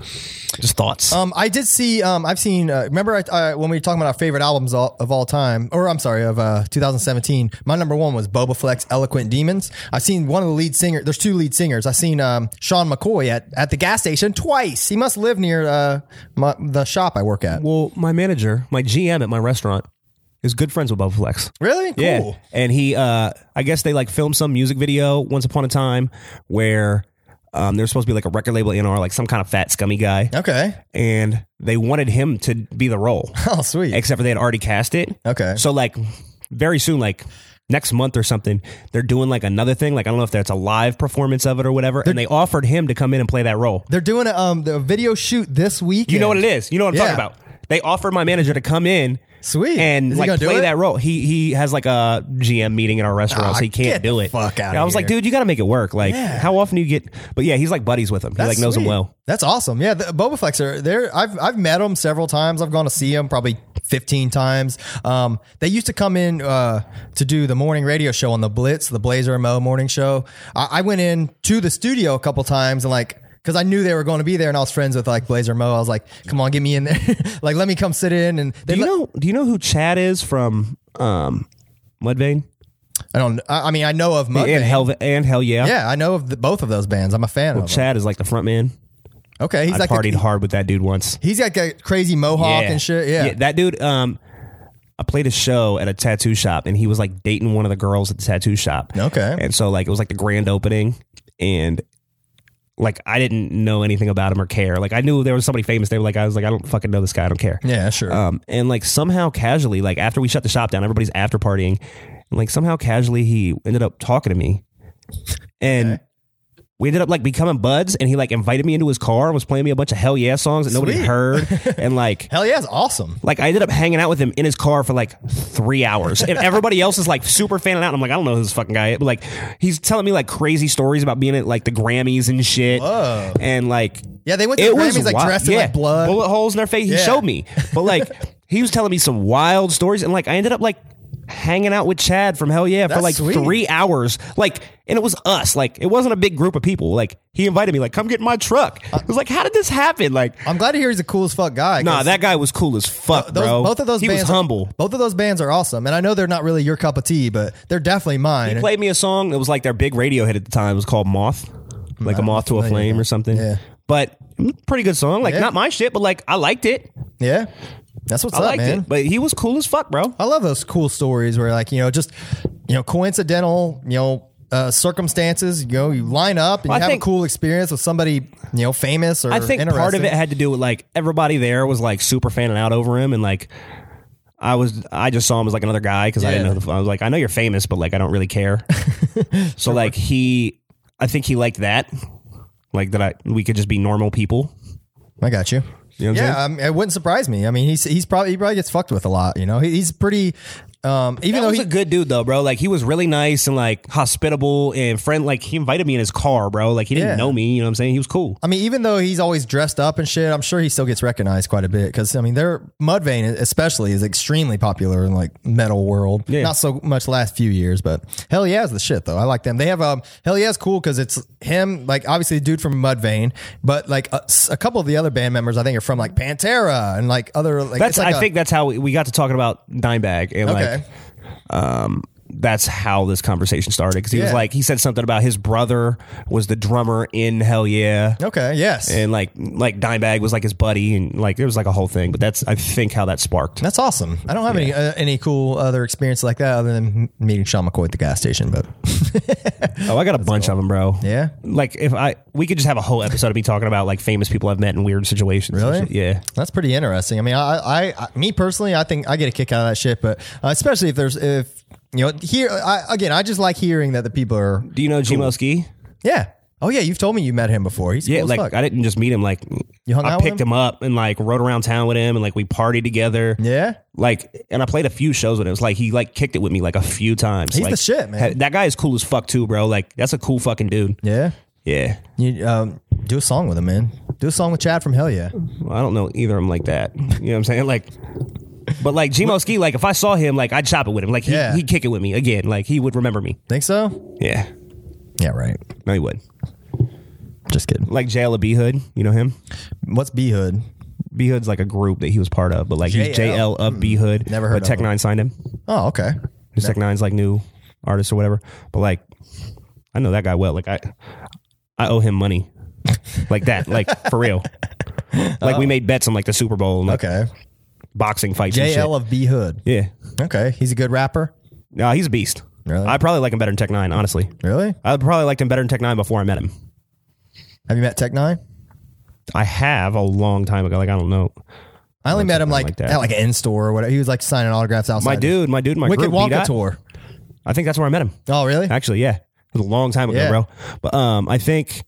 Just thoughts. Um, I did see. Um, I've seen. Uh, remember, I, uh, when we were talking about our favorite albums all, of all time, or I'm sorry, of uh, two thousand seventeen. My number one was Boba Flex, "Eloquent Demons." I've seen one of the lead singers. There's two lead singers. I've seen um, Sean McCoy at, at the gas station twice. He must live near uh, my, the shop I work at. Well, my manager, my G M at my restaurant, is good friends with Boba Flex. Really? Cool. Yeah, and he, uh, I guess they like filmed some music video once upon a time where. Um, there's supposed to be like a record label A and R, like some kind of fat scummy guy. Okay. And they wanted him to be the role. Oh, sweet. Except for they had already cast it. Okay. So like very soon, like next month or something, they're doing like another thing. Like I don't know if that's a live performance of it or whatever. And they offered him to come in and play that role. They're doing a um the video shoot this week. You know what it is. You know what I'm Yeah. talking about. They offered my manager to come in. Sweet. And Is he like gonna do play it? that role. He he has like a G M meeting at our restaurant, Ah, so he can't get do the it. fuck outta And I was like, here. dude, you got to make it work. Like, Yeah. how often do you get? But yeah, he's like buddies with him. He That's like knows him sweet. well. That's awesome. Yeah, the Boba Flex are there. I've I've met them several times. I've gone to see them probably fifteen times. Um, they used to come in uh, to do the morning radio show on the Blitz, the Blazer and Mo morning show. I, I went in to the studio a couple times and like. Because I knew they were going to be there, and I was friends with like Blazer Mo. I was like, "Come on, get me in there! Like, let me come sit in." And they Do you let- know? Do you know who Chad is from um, Mudvayne I don't. I, I mean, I know of Mudvayne. and Hell and Hell Yeah? Yeah, I know of the, both of those bands. I'm a fan of them. Chad is like the front man. Okay, he's I like partied a, hard with that dude once. he's got a crazy mohawk and shit. Yeah. that dude. Um, I played a show at a tattoo shop, and he was like dating one of the girls at the tattoo shop. Okay. And so like it was like the grand opening, and like I didn't know anything about him or care. Like I knew there was somebody famous. They were like, I was like, I don't fucking know this guy. I don't care. Yeah, sure. Um, and like somehow casually, like after we shut the shop down, everybody's after partying, and like somehow casually he ended up talking to me, and. Okay. We ended up like becoming buds, and he like invited me into his car and was playing me a bunch of Hell Yeah songs that nobody Sweet. heard, and like Hell yeah, it's awesome. like I ended up hanging out with him in his car for like three hours, and everybody else is like super fanning out. And I'm like, I don't know who this fucking guy is, but like he's telling me like crazy stories about being at like the Grammys and shit, Whoa. and like Yeah, they went to it the was Grammys like wi- dressed in yeah, like blood. bullet holes in their face. He Yeah. showed me, but like he was telling me some wild stories, and like I ended up like hanging out with Chad from Hell Yeah for That's like sweet. three hours, like, and it was us. Like it wasn't a big group of people. Like he invited me, like, come get in my truck. I was like, how did this happen? Like, I'm glad to hear he's a cool as fuck guy. 'cause nah, that guy was cool as fuck, those, bro. both of those he bands was are- humble. both of those bands are awesome, and I know they're not really your cup of tea, but they're definitely mine. He played me a song that was like their big radio hit at the time. It was called Moth, like a moth to a familiar flame with or something. Yeah. But pretty good song. Like Yeah. not my shit, but like I liked it. Yeah, that's what's I up, liked man. it. But he was cool as fuck, bro. I love those cool stories where like you know just you know coincidental you know uh, circumstances. You know you line up and Well, you I have think- a cool experience with somebody you know famous or I think part of interesting. it had to do with like everybody there was like super fanning out over him, and like I was, I just saw him as like another guy because I didn't Yeah. know. The, I was like, I know you're famous, but like I don't really care. So like he, I think he liked that, like that I we could just be normal people. I got you. You know what I'm Yeah, I mean, it wouldn't surprise me. I mean, he's he's probably he probably gets fucked with a lot. You know, he, he's pretty. Um, even That though was he a good dude though, bro. Like he was really nice and like hospitable and friend. Like he invited me in his car, bro. Like he didn't Yeah. know me. You know what I'm saying? He was cool. I mean, even though he's always dressed up and shit, I'm sure he still gets recognized quite a bit because I mean, their Mudvayne especially is extremely popular in like metal world. Yeah. Not so much last few years, but Hell Yeah is the shit though. I like them. They have um Hell Yeah is cool because it's him, like obviously the dude from Mudvayne, but like a, a couple of the other band members I think are from like Pantera and like other like That's it's like I a- think that's how we, we got to talking about Dimebag and Okay. like um that's how this conversation started because he was Yeah. like he said something about his brother was the drummer in Hell Yeah. okay, yes. And like like Dimebag was like his buddy and like it was like a whole thing, but that's I think how that sparked. That's awesome. I don't have any uh, any cool other experience like that other than meeting Sean McCoy at the gas station. But Oh, I got a bunch of them, bro. Yeah? Like if I we could just have a whole episode of me talking about like famous people I've met in weird situations. and Really? shit. Yeah. that's pretty interesting. I mean, I, I, I, me personally, I think I get a kick out of that shit. But uh, especially if there's if you know here I, again, I just like hearing that the people are Do you know G Ski? yeah. Oh yeah, you've told me you met him before. He's Yeah, cool as like fuck. I didn't just meet him. Like You hung I out with picked him? him? up and like rode around town with him, and like we partied together. Yeah? like and I played a few shows with him. It was like he like kicked it with me like a few times. He's Like, the shit, man. ha- That guy is cool as fuck too, bro. Like that's a cool fucking dude. Yeah. Yeah, You um, do a song with him, man. Do a song with Chad from Hell Yeah. well, I don't know either of them like that. You know what I'm saying? Like But like G Moski, like if I saw him, like I'd chop it with him. Like he, Yeah. he'd kick it with me again. Like he would remember me. Think so? Yeah. Yeah, right. No, he would. Just kidding. Like J L of B Hood. You know him? What's B Hood? B Hood's like a group that he was part of, but like he's J L? J L of B Hood. Never heard But of Tech him. Nine signed him. Oh, okay. Tech Nine's like new artist or whatever. But like, I know that guy well. Like I, I owe him money, like that, like for real. Like we made bets on like the Super Bowl, and, like Okay. boxing fights. and J L shit. of B Hood. Yeah. Okay. He's a good rapper. No, he's a beast. Really? I probably like him better than Tech Nine, honestly. Really? I probably liked him better than Tech Nine before I met him. Have you met Tech Nine? I have a long time ago. Like I don't know. I only met him like, like that. at like an in store or whatever. He was like signing autographs outside. My dude, my dude, my Wicked group, Wonka B-Dot. tour. I think that's where I met him. Oh, really? Actually, yeah, it was a long time ago, Yeah. bro. But um, I think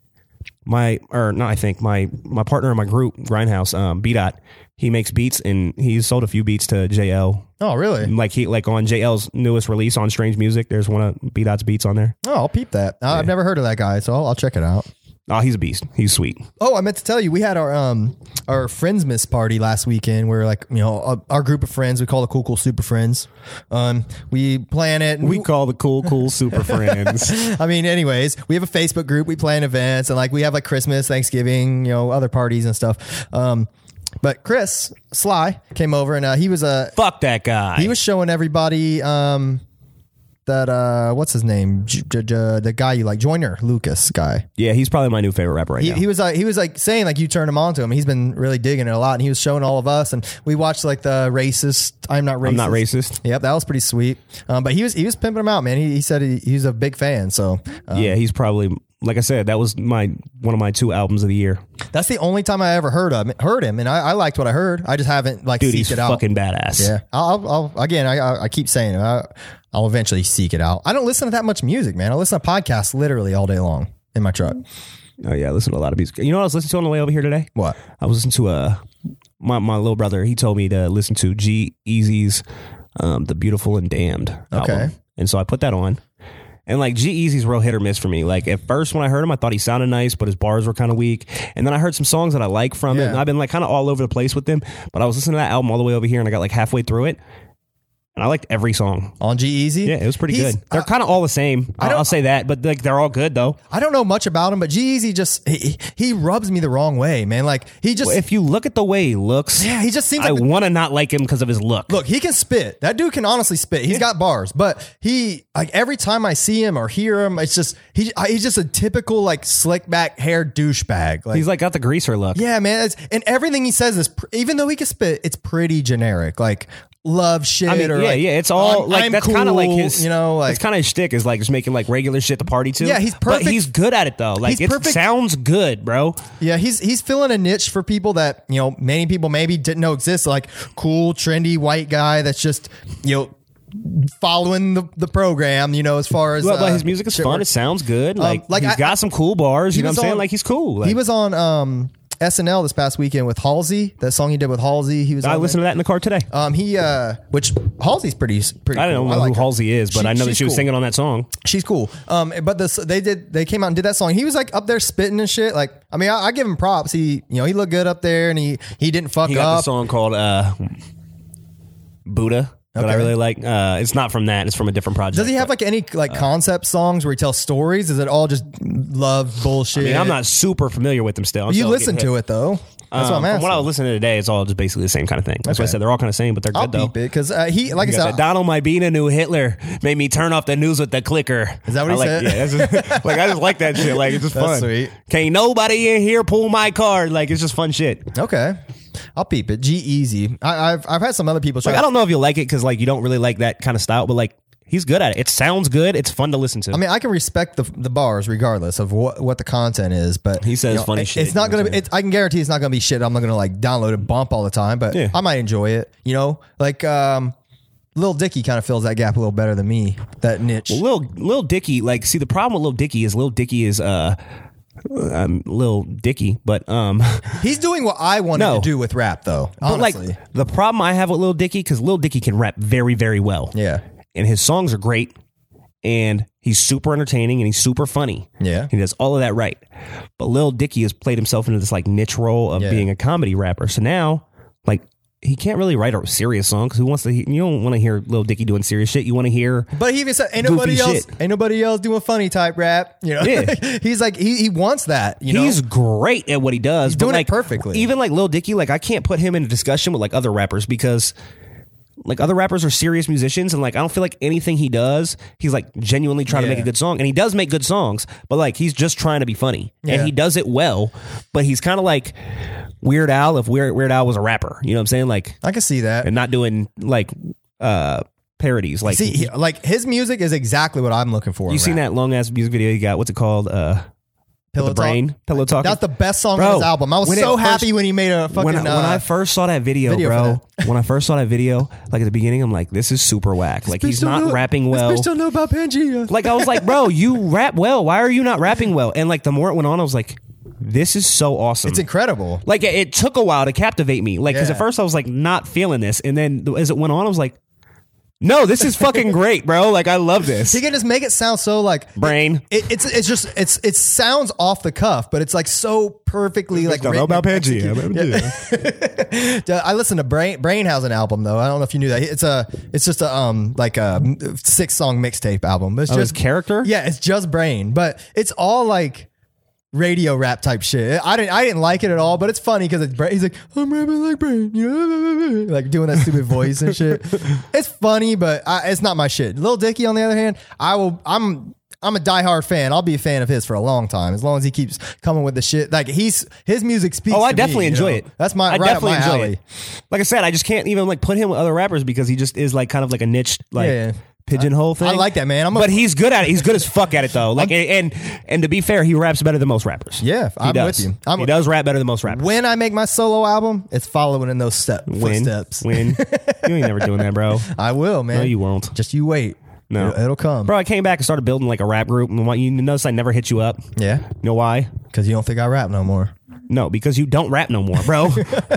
my or not. I think my my partner in my group, Grindhouse, um, B-Dot, he makes beats and he's sold a few beats to J L. Oh, really? Like he like on J L's newest release on Strange Music. There's one of B-Dot's beats on there. Oh, I'll peep that. I- I've never heard of that guy, so I'll, I'll check it out. Oh, he's a beast. He's sweet. Oh, I meant to tell you, we had our um our friends miss party last weekend. We're like, you know, uh, our group of friends, we call the Cool Cool Super Friends. Um, we plan it. And We call the cool, cool super friends. I mean, anyways, we have a Facebook group. We plan events and like we have like Christmas, Thanksgiving, you know, other parties and stuff. Um, but Chris Sly came over and uh, he was a Fuck that guy. he was showing everybody um that uh what's his name J- J- J- the guy you like Joyner Lucas guy. yeah, he's probably my new favorite rapper right He, now. he was like he was like saying like you turned him on to him. He's been really digging it a lot, and he was showing all of us. And we watched like the racist. I'm not racist. I'm not racist. Yep, that was pretty sweet. Um, but he was he was pimping him out, man. He, he said he, he's a big fan. So um, Yeah, he's probably like I said. That was my one of my two albums of the year. that's the only time I ever heard of heard him, and I, I liked what I heard. I just haven't like Dude, seeked he's it out. fucking badass. Yeah, I'll, I'll again. I, I I keep saying it. I, I'll eventually seek it out. I don't listen to that much music, man. I listen to podcasts literally all day long in my truck. Oh yeah, I listen to a lot of music. You know what I was listening to on the way over here today? What? I was listening to uh my my little brother. He told me to listen to G-Eazy's um, "The Beautiful and Damned" album. Okay. And so I put that on. And like G-Eazy's real hit or miss for me. Like at first when I heard him, I thought he sounded nice, but his bars were kind of weak. And then I heard some songs that I like from it. Yeah. And I've been like kind of all over the place with them. But I was listening to that album all the way over here, and I got like halfway through it. And I liked every song. On G-Eazy? Yeah, it was pretty He's- good. They're kind of all the same. I I'll, don't- I'll say that, but like they're all good though. I don't know much about him, but G-Eazy just he, he rubs me the wrong way, man. Like he just If you look at the way he looks, yeah, he just seems I like the- want to not like him because of his look. look, he can spit. That dude can honestly spit. He's got bars, but he like every time I see him or hear him, it's just he I- he's just a typical like slick back hair douchebag. Like He's like got the greaser look. yeah, man. It's, and everything he says is pr- even though he can spit, it's pretty generic. Like love shit I mean, or yeah, like, yeah. It's all I'm- like I'm that's kind of like cool, his, you know, like it's kind of his shtick is like just making like regular shit to party to. Yeah, he's But perfect- he's good at it though. Like he's it perfect- sounds good, bro. yeah, he's he's filling a niche for people that you know many people maybe didn't know exists. Like cool, trendy white guy that's just you know following the, the program. You know, as far as But, but uh, his music is shit fun. works. It sounds good. Like, like he's I- got some cool bars. he You know what was I'm saying? on- Like he's cool. Like, he was on um, S N L this past weekend with Halsey. That song he did with Halsey. He was. I on listened to that in the car today. there. Um, he uh, which Halsey's pretty pretty. I don't cool. know like who her. Halsey is, but She- I know that she's she was cool. singing on that song. She's cool. Um, but this they did they came out and did that song. He was like up there spitting and shit. Like I mean, I, I give him props. He you know he looked good up there and he he didn't fuck He got the up. song called uh, Buddha that I Okay. really like. Uh, it's not from that. It's from a different project. Does he have like any like concept songs where he tells stories? Is it all just love bullshit? I mean, I'm not super familiar with them still. I'm You still listen getting to hit. it though. That's what I'm Um, asking. From what I was listening to today, it's all just basically the same kind of thing. That's why I Okay. said they're all kind of same, but they're I'll good though. peep it because uh, he like I You got said. that Donald might be a new Hitler made me turn off the news with the clicker. Is that what I he like, said? Yeah, that's just, like I just like that shit. Like it's just That's fun. sweet. Can't nobody in here pull my card. Like it's just fun shit. Okay, I'll peep it. G-Eazy. I, I've I've had some other people try. Like I don't know if you'll like it because like you don't really like that kind of style, but like he's good at it. It sounds good. It's fun to listen to. I mean, I can respect the the bars regardless of what, what the content is, but He says you know, funny it- shit, It's not you know gonna. what Be, I'm it's, I can guarantee it's not gonna be shit. I'm not gonna like download and bump all the time, but Yeah. I might enjoy it. You know, like um, Lil Dicky kind of fills that gap a little better than me. That niche. Lil Lil Dicky, like, see, the problem with Lil Dicky is Lil Dicky is uh, um, Lil Dicky, but um, He's doing what I wanted No. to do with rap, though. but Honestly, like the problem I have with Lil Dicky because Lil Dicky can rap very very well. yeah, And his songs are great, and he's super entertaining and he's super funny. Yeah. He does all of that right. But Lil Dicky has played himself into this like niche role of Yeah. being a comedy rapper. So now, like, he can't really write a serious song because who wants to? You don't want to hear Lil Dicky doing serious shit. You want to hear, but he even said, "Ain't nobody else, shit. ain't nobody else doing funny type rap." You know, yeah. he's like he he wants that. You He's know, great at what he does. He's but doing it like, perfectly. Even like Lil Dicky, like I can't put him in a discussion with like other rappers because like other rappers are serious musicians, and like I don't feel like anything he does, he's like genuinely trying Yeah. to make a good song, and he does make good songs, but like he's just trying to be funny, Yeah. and he does it well. But he's kind of like Weird Al if Weird Weird Al was a rapper, you know what I'm saying? Like, I can see that. and not doing like uh parodies. Like, See, he, like his music is exactly what I'm looking for. you in seen rap. that long ass music video he got? What's it called? Uh, Pillow the brain, Talk? pillow talk. That's the best song Bro, on his album. I was when it so first- happy when he made a fucking. when, I, uh, when I first saw that video, video bro, for when I first saw that video, like at the beginning, I'm like, this is super whack. Like he's not rapping well. This bitch don't know about Pangea. Like I was like, bro, you rap well. Why are you not rapping well? And like the more it went on, I was like, this is so awesome. It's incredible. Like it, it took a while to captivate me. Like because Yeah. at first I was like not feeling this, and then as it went on, I was like, no, this is fucking great, bro. Like I love this. He can just make it sound so like Brain. It, it's it's just it's it sounds off the cuff, but it's like so perfectly like. Don't know written about and Pangea. executed. Yeah. I listened to Brain. Brain has an album though. I don't know if you knew that. It's a it's just a um like a six song mixtape album. It's Oh, his just character? Yeah, it's just Brain, but it's all like radio rap type shit. I didn't I didn't like it at all, but it's funny because it's Brain. He's like, I'm rapping like Brain, you know, like doing that stupid voice and shit. It's funny, but I, it's not my shit. Lil Dicky, on the other hand, I will. I'm I'm a diehard fan. I'll be a fan of his for a long time as long as he keeps coming with the shit. Like he's his music speaks. Oh, I to definitely me, you enjoy know? it. That's my I right definitely up my enjoy alley. it. Like I said, I just can't even like put him with other rappers because he just is like kind of like a niche like Yeah, yeah. pigeonhole thing. I like that, man. I'm a- but he's good at it. He's good as fuck at it though. Like and and, and to be fair, he raps better than most rappers. Yeah, he I'm does. with you. I'm- he does rap better than most rappers. When I make my solo album, it's following in those step Win, footsteps. win. You ain't never doing that, bro. I will, man. No, you won't. Just you wait. No, it'll, it'll come, bro. I came back and started building like a rap group. And what- you notice I never hit you up. Yeah, You know why? because you don't think I rap no more. No, because you don't rap no more, bro.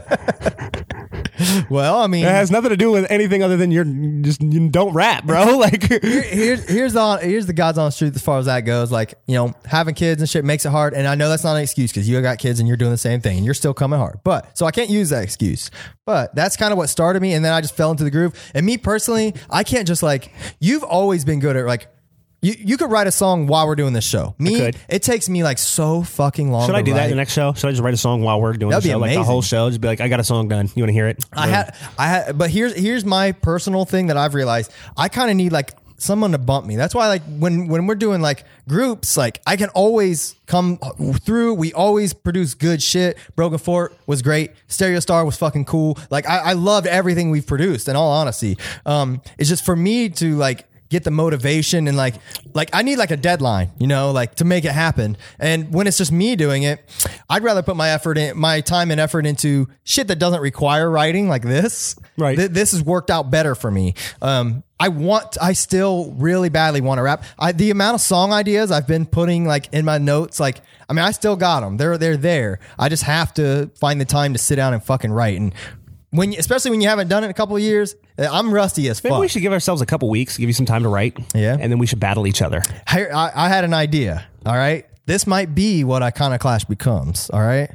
Well, I mean, It has nothing to do with anything other than you're just you don't rap, bro. Like here's here's the here's the God's honest truth as far as that goes. Like, you know, having kids and shit makes it hard, and I know that's not an excuse because you got kids and you're doing the same thing and you're still coming hard. But so I can't use that excuse. But that's kind of what started me, and then I just fell into the groove. And me personally, I can't just like you've always been good at like. You, you could write a song while we're doing this show. Me, could. it takes me like so fucking long. Should to I do that write. in the next show? Should I just write a song while we're doing That'd the be show? Like the amazing. whole show? Just be like, I got a song done. You want to hear it? I had, I had, but here's here's my personal thing that I've realized. I kind of need like someone to bump me. That's why like when when we're doing like groups, like I can always come through. We always produce good shit. Broken Fort was great. Stereo Star was fucking cool. Like I, I loved everything we've produced. In all honesty, um, it's just for me to like. Get the motivation and like like I need like a deadline, you know, like to make it happen. And when it's just me doing it, I'd rather put my effort in my time and effort into shit that doesn't require writing like this. Right. Th- this has worked out better for me. Um I want I still really badly want to rap. I the amount of song ideas I've been putting like in my notes, like I mean I still got them. They're they're there. I just have to find the time to sit down and fucking write. And when you, especially when you haven't done it in a couple of years, I'm rusty as Maybe fuck. we should give ourselves a couple weeks, give you some time to write. Yeah. And then we should battle each other. I, I, I had an idea. All right. This might be what Iconoclash becomes. All right.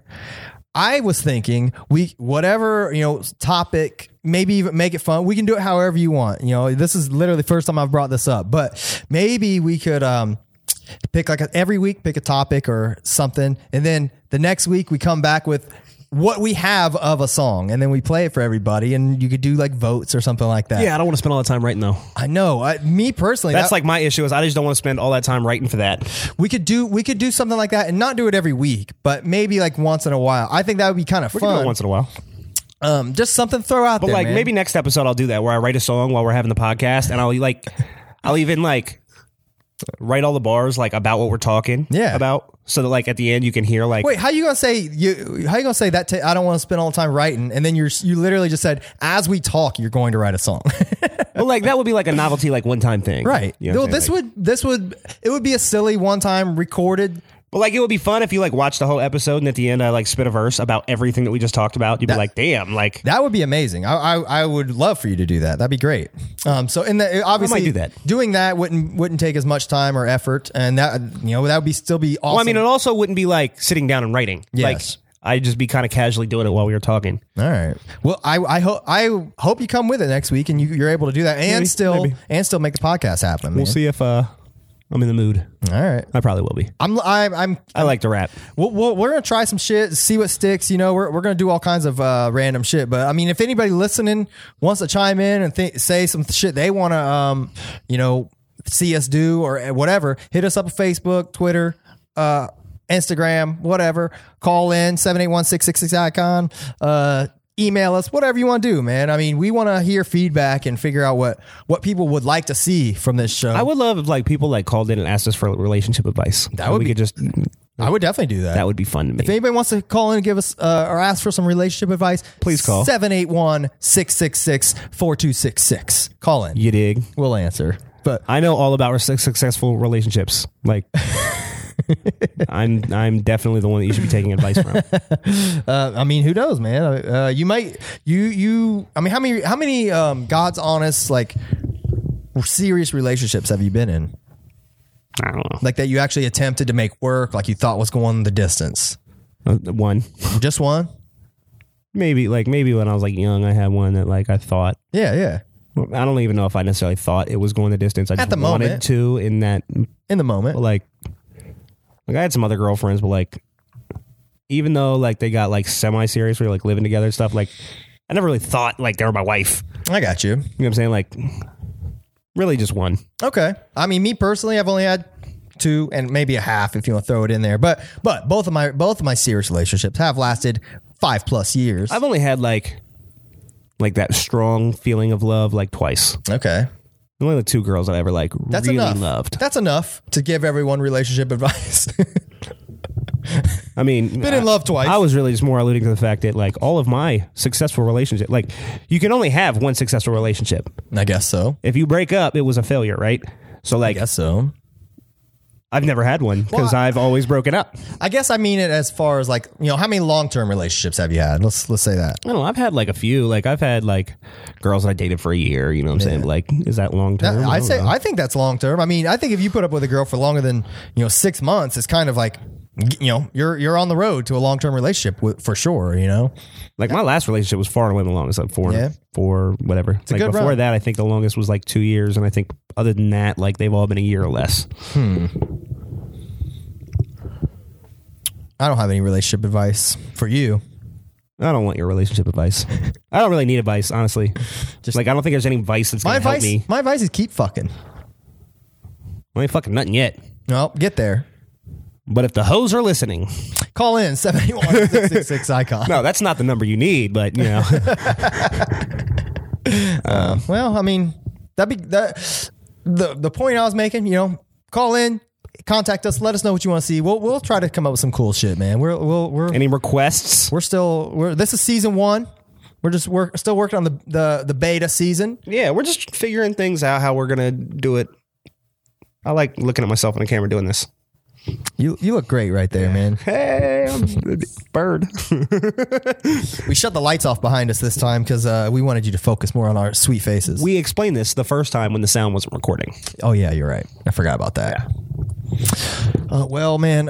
I was thinking we, whatever, you know, topic, maybe even make it fun. We can do it however you want. You know, this is literally the first time I've brought this up, but maybe we could, um, pick like a, every week, pick a topic or something. And then the next week we come back with what we have of a song and then we play it for everybody. And you could do like votes or something like that. Yeah, I don't want to spend all that time writing though. I know. I, me personally, That's that- like my issue is I just don't want to spend all that time writing for that. We could do we could do something like that and not do it every week, but maybe like once in a while. I think that would be kind of We can do fun. it once in a while. Um, just something to throw out But there, like man. maybe next episode I'll do that where I write a song while we're having the podcast and I'll like I'll even like write all the bars like about what we're talking Yeah. about so that like at the end you can hear like Wait, how you gonna say you? How you gonna say that? ta- I don't want to spend all the time writing, and then you're you literally just said as we talk, you're going to write a song, well like that would be like a novelty like one time thing. right? You know no, what I'm this saying? would this would it would be a silly one time recorded. But like it would be fun if you like watch the whole episode and at the end I like spit a verse about everything that we just talked about. You'd That- be like, damn, like That would be amazing. I, I I would love for you to do that. That'd be great. Um, so in the obviously do that. doing that wouldn't wouldn't take as much time or effort, and that you know that would be still be awesome. well, I mean, it also wouldn't be like sitting down and writing. Yes. Like I'd just be kind of casually doing it while we were talking. All right. Well, I I hope I hope you come with it next week and you, you're able to do that and Maybe, still maybe. and still make the podcast happen. Man. We'll see if uh, I'm in the mood. All right. I probably will be. I'm I'm I'm I like to rap. We'll, we'll, we're gonna try some shit, see what sticks. You know, we're we're gonna do all kinds of uh, random shit. But I mean, if anybody listening wants to chime in and th- say some shit they want to, um, you know, see us do or whatever, hit us up on Facebook, Twitter, uh, Instagram, whatever. Call in seven eight one six six six icon. Uh, email us, whatever you want to do, man. I mean, we want to hear feedback and figure out what what people would like to see from this show. I would love if like people like called in and asked us for relationship advice. That And would we be- could just I would definitely do that. that would be fun to me. If anybody wants to call in and give us uh, or ask for some relationship advice, Please call. seven eight one six six six four two six six. Call in. You dig? We'll answer. But I know all about suc- successful relationships. Like, I'm I'm definitely the one that you should be taking advice from. uh, I mean, who knows, man? Uh, you might you you. I mean, how many how many um, God's honest like serious relationships have you been in? I don't know. Like that you actually attempted to make work, like you thought was going the distance. Uh, One, Just one? maybe like maybe when I was like young, I had one that like I thought. Yeah, yeah. I don't even know if I necessarily thought it was going the distance. I just the wanted moment. to. In that, In the moment. like, like I had some other girlfriends, but like, even though like they got like semi-serious, we were like living together and stuff. Like, I never really thought like they were my wife. I got you. You know what I'm saying? Like, really, just one. Okay. I mean, me personally, I've only had two and maybe a half if you want to throw it in there. But but both of my both of my serious relationships have lasted five plus years. I've only had like, like that strong feeling of love like twice. Okay. Only the two girls that I ever like That's really enough. loved. That's enough to give everyone relationship advice. I mean, Been in I- love twice. I was really just more alluding to the fact that like all of my successful relationship, like you can only have one successful relationship. I guess so. If you break up, it was a failure, right? So I like, guess so. I've never had one because Well, I- I've always broken up. I guess I mean it as far as like, you know, how many long term relationships have you had? Let's let's say that. I don't know. I've had like a few. Like I've had like girls that I dated for a year. You know what I'm saying? But, like, is that long term? That- I I'd don't say know. I think that's long term. I mean, I think if you put up with a girl for longer than, you know, six months, it's kind of like, you know, you're you're on the road to a long term relationship with, for sure. You know, Like my last relationship was far and away the longest, like four, Yeah. four, whatever. a Like good before run. that, I think the longest was like two years, and I think other than that, like they've all been a year or less. I don't have any relationship advice for you. I don't want your relationship advice. I don't really need advice, honestly. Just- like I don't think there's any advice that's My gonna help advice, me. my advice is keep fucking. I ain't fucking nothing yet. Well, get there. But if the hoes are listening, Call in seven eight one six six six icon. no, that's not the number you need. But you know, Well, I mean, that'd be that. The the point I was making, you know, call in, contact us, let us know what you want to see. We'll we'll try to come up with some cool shit, man. We're we'll, we're any requests? we're still we're this is season one. We're just we're still working on the the the beta season. Yeah, we're just figuring things out how we're gonna do it. I like looking at myself in the camera doing this. You you look great right there, man. Hey, I'm a bird. We shut the lights off behind us this time because uh, we wanted you to focus more on our sweet faces. We explained this the first time when the sound wasn't recording. Oh yeah, you're right. I forgot about that. Uh, well, man,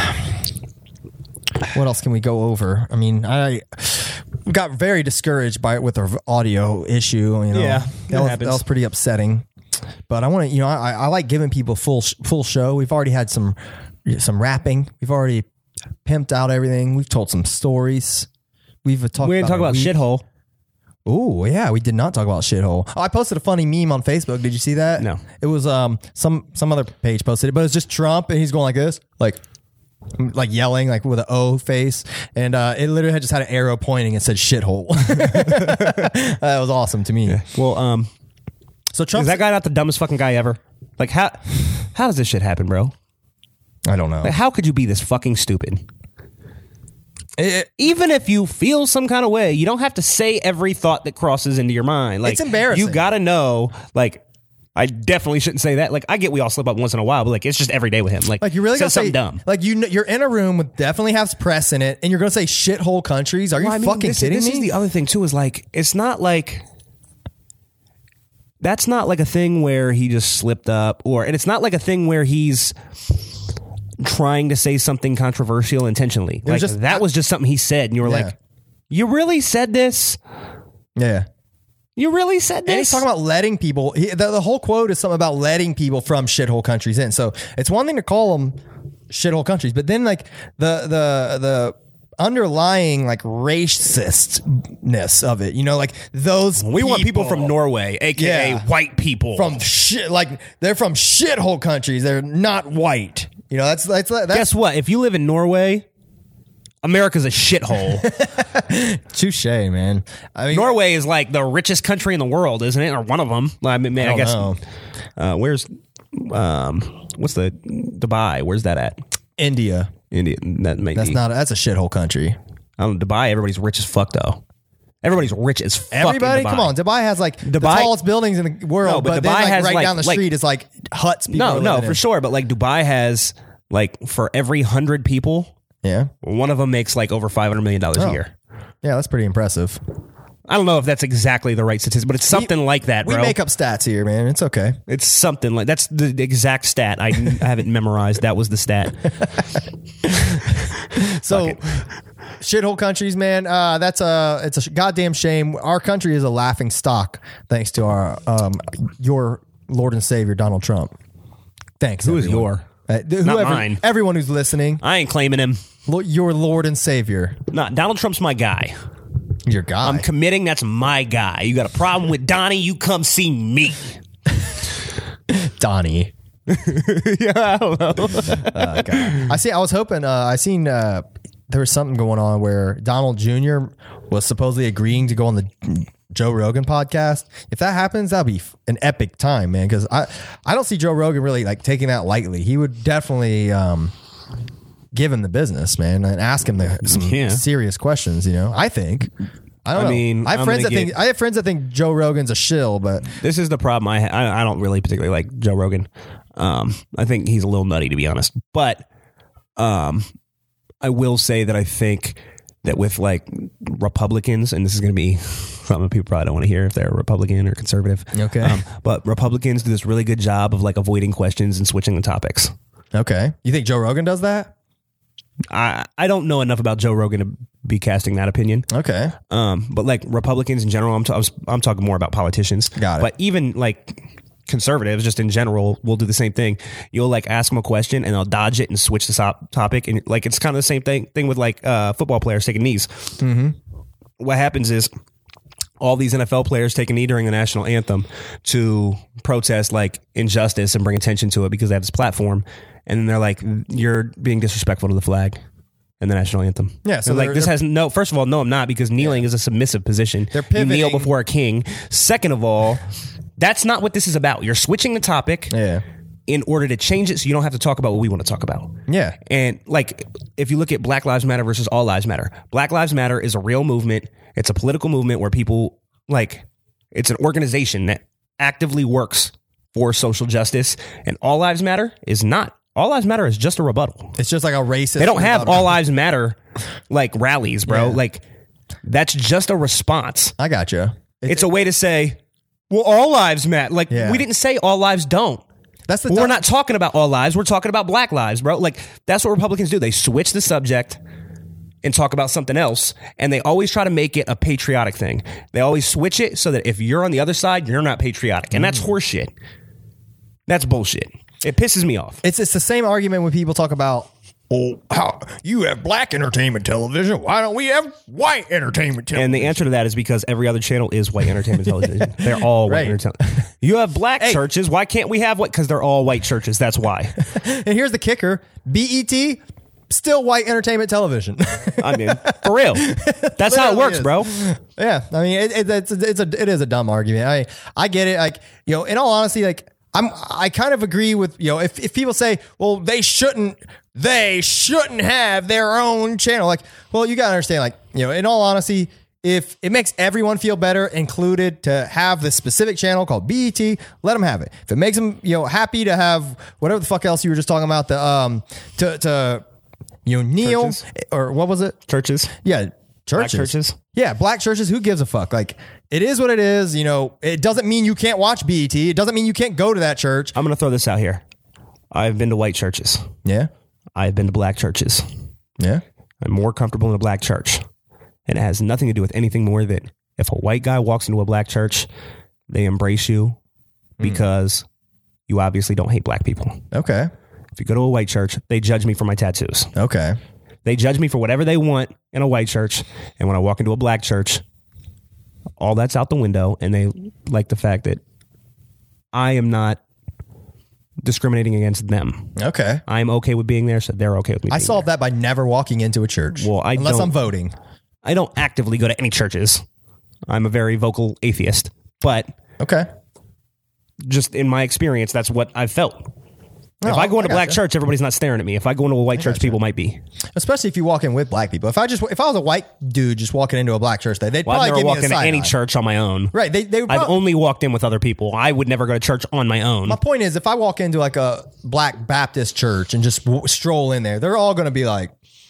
what else can we go over? I mean, I got very discouraged by it with our audio issue. You know, Yeah, that that was, happens. that was pretty upsetting. But I want to, you know, I, I like giving people full sh- full show. We've already had some some rapping. We've already pimped out everything. We've told some stories. We've talked. We didn't talk our about week. shithole. Oh yeah, we did not talk about shithole. Oh, I posted a funny meme on Facebook. Did you see that? No. It was um some some other page posted it, but it's just Trump and he's going like this, like like yelling, like with an O face, and uh, it literally had just had an arrow pointing and said shithole. That was awesome to me. Well, um, So Trump, is that guy not the dumbest fucking guy ever? Like how how does this shit happen, bro? I don't know. Like how could you be this fucking stupid? It- Even if you feel some kind of way, you don't have to say every thought that crosses into your mind. Like It's embarrassing. You gotta know, like, I definitely shouldn't say that. Like, I get we all slip up once in a while, but like, it's just every day with him. Like, like you really says gonna something say dumb. Like you, kn- you're in a room with definitely has press in it, and you're gonna say shithole countries. Are you Well, I mean, fucking this, kidding this me? is the other thing too. Is like, it's not like that's not like a thing where he just slipped up, or and it's not like a thing where he's trying to say something controversial intentionally. Like just- that was just something he said, and you were Yeah. like, "You really said this? Yeah. You really said And he's this?" talking about letting people. He, the, the whole quote is something about letting people from shithole countries in. So it's one thing to call them shithole countries, but then like the the the underlying like racistness of it, you know, like those we want people from Norway, aka Yeah. white people. from shit, like they're from shithole countries. They're not white. You know, that's that's that's Guess what? If you live in Norway, America's a shithole. touche, man. I mean, Norway is like the richest country in the world, isn't it? Or one of them. I mean, man, I, I guess. don't Uh, where's um, what's the Dubai? Where's that at? India. India. That may That's be. not. That's a shithole country. I don't know, Dubai. Everybody's rich as fuck though. Everybody's rich as fuck. in Everybody, Dubai. come on. Dubai has like the Dubai- tallest buildings in the world, No, but but, then Dubai like has, right like- down the like- street is like huts. People No, are no, living for in. sure. But like Dubai has like for every hundred people, Yeah, one of them makes like over five hundred million dollars Oh. a year. yeah, that's pretty impressive. I don't know if that's exactly the right statistic, but it's something We- like that, bro. We make up stats here, man. It's okay. It's something like that's the exact stat. I, I haven't memorized. That was the stat. So, shithole countries, man. Uh, that's a it's a goddamn shame. Our country is a laughing stock thanks to our um your Lord and Savior Donald Trump. Thanks. Who is everyone. your? Uh, th- whoever, mine. Everyone who's listening, I ain't claiming him. lo- your Lord and Savior, No, Donald Trump's my guy. your guy. I'm committing. That's my guy. You got a problem with Donnie? You come see me. Donnie. Yeah, I don't know. Uh, God. I see. I was hoping. Uh, I seen uh, there was something going on where Donald Junior was supposedly agreeing to go on the Joe Rogan podcast. If that happens, that'll be f- an epic time, man. Because I, I don't see Joe Rogan really like taking that lightly. He would definitely um, give him the business, man, and ask him the, some Yeah. serious questions. You know, I think. I don't I know. mean, I have I'm friends that gonna think get- I have friends that think Joe Rogan's a shill, but This is the problem. I, ha- I I don't really particularly like Joe Rogan. Um, I think he's a little nutty, to be honest. But um, I will say that I think that with like Republicans, and this is going to be something people probably don't want to hear if they're Republican or conservative. Okay. Um, but Republicans do this really good job of like avoiding questions and switching the topics. okay. You think Joe Rogan does that? I I don't know enough about Joe Rogan to be casting that opinion. Okay. Um, but like Republicans in general, I'm, t- I was, I'm talking more about politicians. Got it. But even like conservatives, just in general, will do the same thing. You'll like ask them a question and they'll dodge it and switch the top topic. And like, it's kind of the same thing thing with like uh, football players taking knees. Mm-hmm. What happens is all these N F L players take a knee during the national anthem to protest like injustice and bring attention to it because they have this platform. And then they're like, you're being disrespectful to the flag and the national anthem. Yeah, so And, like they're- this they're- has no. First of all, no, I'm not, because kneeling is a submissive position. They're You kneel pivoting. before a king. Second of all, that's not what this is about. You're switching the topic Yeah. in order to change it so you don't have to talk about what we want to talk about. Yeah. And like, if you look at Black Lives Matter versus All Lives Matter, Black Lives Matter is a real movement. It's a political movement where people like, it's an organization that actively works for social justice. And All Lives Matter is not. All Lives Matter is just a rebuttal. It's just like a racist. They don't have rebuttal. All Lives Matter like rallies, bro. Yeah. Like, that's just a response. I got you. It's a way to say, well, all lives matter. Like, Yeah. we didn't say all lives don't. That's the. We're dumb- not talking about all lives. We're talking about black lives, bro. Like, that's what Republicans do. They switch the subject and talk about something else. And they always try to make it a patriotic thing. They always switch it so that if you're on the other side, you're not patriotic. And that's horseshit. That's bullshit. It pisses me off. It's it's the same argument when people talk about. Oh, how you have black entertainment television? Why don't we have white entertainment television? And the answer to that is because every other channel is white entertainment television. They're all white Right. entertainment. You have black churches. Why can't we have white? Because they're all white churches. That's why. And here's the kicker: B E T still white entertainment television. I mean, for real. That's how it Literally works, is. bro. Yeah, I mean, it, it, it's it's a it is a dumb argument. I I get it. Like, you know, in all honesty, like I'm I kind of agree with, you know, if if people say, well, they shouldn't they shouldn't have their own channel. Like, well, you gotta understand, like, you know, in all honesty, if it makes everyone feel better, included, to have this specific channel called B E T, let them have it. If it makes them, you know, happy to have whatever the fuck else you were just talking about, the um to to you know kneel Churches. or what was it? Churches. Yeah, churches. churches. Yeah, black churches. Who gives a fuck? Like, it is what it is. You know, it doesn't mean you can't watch B E T. It doesn't mean you can't go to that church. I'm going to throw this out here. I've been to white churches. Yeah. I've been to black churches. Yeah. I'm more comfortable in a black church. And it has nothing to do with anything more than if a white guy walks into a black church, they embrace you because mm. you obviously don't hate black people. Okay. If you go to a white church, they judge me for my tattoos. Okay. They judge me for whatever they want in a white church. And when I walk into a black church, all that's out the window. And they like the fact that I am not discriminating against them. Okay. I'm okay with being there, so they're okay with me. I solved that by never walking into a church. Well, I unless don't, I'm voting. I don't actively go to any churches. I'm a very vocal atheist. But okay, just in my experience, that's what I've felt. No, if I go into I black gotcha. church, everybody's not staring at me. If I go into a white church, people might be. Especially if you walk in with black people. If I just if I was a white dude just walking into a black church, they they'd Well, probably I've never give walked me a into side any eye. church on my own. Right? They they. Would I've prob- only walked in with other people. I would never go to church on my own. My point is, if I walk into like a black Baptist church and just w- stroll in there, they're all going to be like,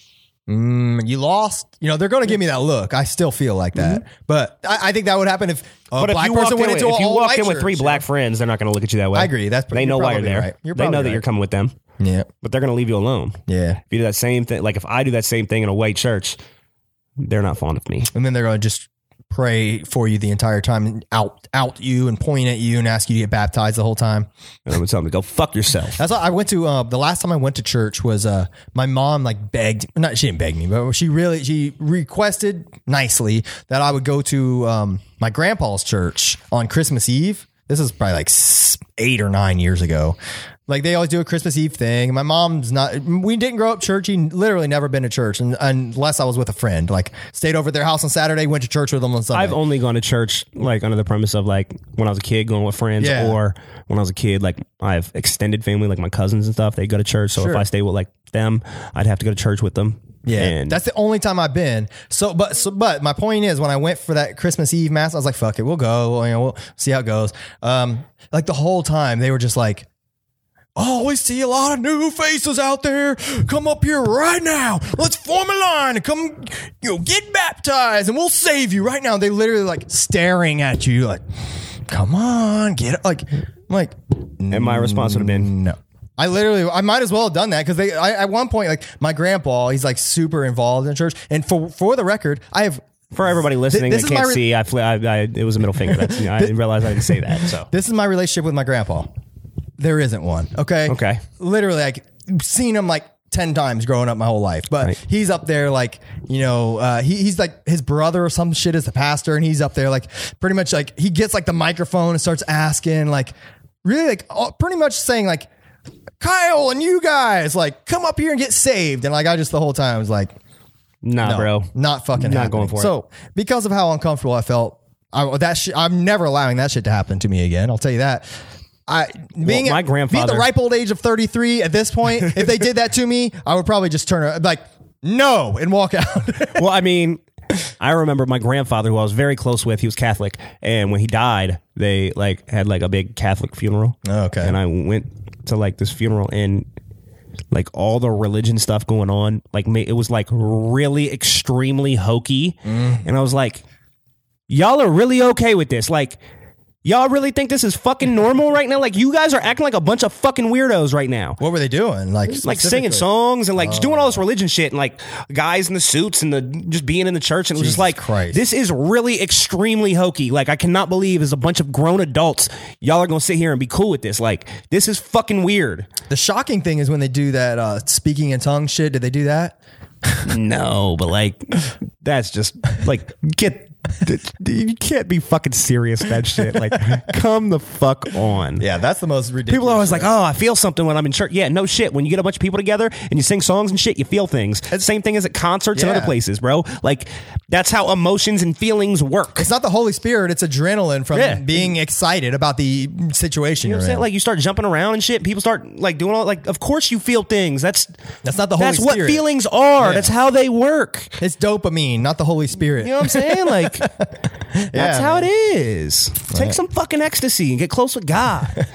mm, "You lost." You know, they're going to give me that look. I still feel like that, Mm-hmm. but I, I think that would happen if a But if black you person walked in, went with, into if a you all walked white in with church, three you black know? friends, they're not going to look at you that way. I agree. That's they you're know why you're probably there. right. You're They know probably that you're right. coming with them, Yeah, but they're going to leave you alone. yeah. If you do that same thing, like if I do that same thing in a white church, they're not fond of me. And then they're going to just pray for you the entire time and out out you and point at you and ask you to get baptized the whole time. And I'm going to tell them to go fuck yourself. That's why I went to uh, the last time I went to church was uh, my mom like begged, not she didn't beg me, but she really she requested nicely that I would go to um, my grandpa's church on Christmas Eve. This is probably like s- eight or nine years ago. Like they always do a Christmas Eve thing. My mom's not, we didn't grow up churchy, literally never been to church and, unless I was with a friend, like stayed over at their house on Saturday, went to church with them on Sunday. I've only gone to church like under the premise of like when I was a kid going with friends, Yeah. or when I was a kid, like I have extended family, like my cousins and stuff, they go to church. So Sure. if I stay with like them, I'd have to go to church with them. Yeah, And that's the only time I've been. So, but so, but my point is, when I went for that Christmas Eve mass, I was like, "Fuck it, we'll go. You know, we'll see how it goes." Um, like the whole time, they were just like, "Oh, we see a lot of new faces out there. Come up here right now. Let's form a line and come, you know, get baptized, and we'll save you right now." They literally like staring at you, like, "Come on, get it." Like, I'm like, and my response would have been, no. I literally, I might as well have done that because they, I, at one point, like my grandpa, he's like super involved in church. And for for the record, I have, for everybody listening this that is can't my re- see, I, fl- I, I it was a middle finger. That's, I didn't realize I didn't say that. So this is my relationship with my grandpa. There isn't one. Okay. Okay. Literally, like seen him like ten times growing up my whole life, but Right. he's up there like, you know, uh, he, he's like his brother or some shit is the pastor, and he's up there like pretty much like he gets like the microphone and starts asking like really like all, pretty much saying like, Kyle and you guys like come up here and get saved. And like I just the whole time was like, nah, no, bro, not fucking Not happening. going for it. So because of how uncomfortable I felt, I, that shit, I'm never allowing that shit to happen to me again. I'll tell you that. I being, my at, grandfather- being at the ripe old age of thirty-three at this point, if they did that to me, I would probably just turn around, like no and walk out. Well, I mean, I remember my grandfather, who I was very close with. He was Catholic, and when he died, they like had like a big Catholic funeral. Oh, okay. And I went to like this funeral, and like all the religion stuff going on, like ma- it was like really extremely hokey, Mm. and I was like, y'all are really okay with this, like. Y'all really think this is fucking normal right now? Like, you guys are acting like a bunch of fucking weirdos right now. What were they doing? Like, Like singing specifically? songs and like just doing all this religion shit, and like guys in the suits and the just being in the church, and it was Jesus just like, Christ. this is really extremely hokey. Like, I cannot believe as a bunch of grown adults, y'all are gonna sit here and be cool with this. Like, this is fucking weird. The shocking thing is when they do that uh, speaking in tongues shit. Did they do that? No, but like, that's just like get. You can't be fucking serious with that shit. Like, come the fuck on. Yeah, that's the most ridiculous. People are always shit. like, oh, I feel something when I'm in church. Yeah, no shit. When you get a bunch of people together and you sing songs and shit, you feel things. Same thing as at concerts and Yeah. other places, bro. Like, that's how emotions and feelings work. It's not the Holy Spirit. It's adrenaline from Yeah. being excited about the situation You know what you're I'm saying? in. Like, you start jumping around and shit. People start like doing all like. Of course, you feel things. That's That's not the Holy That's what Spirit. feelings are. Yeah. That's how they work. It's dopamine, not the Holy Spirit. You know what I'm saying? Like, that's Yeah, how man. it is. Take some fucking ecstasy and get close with God.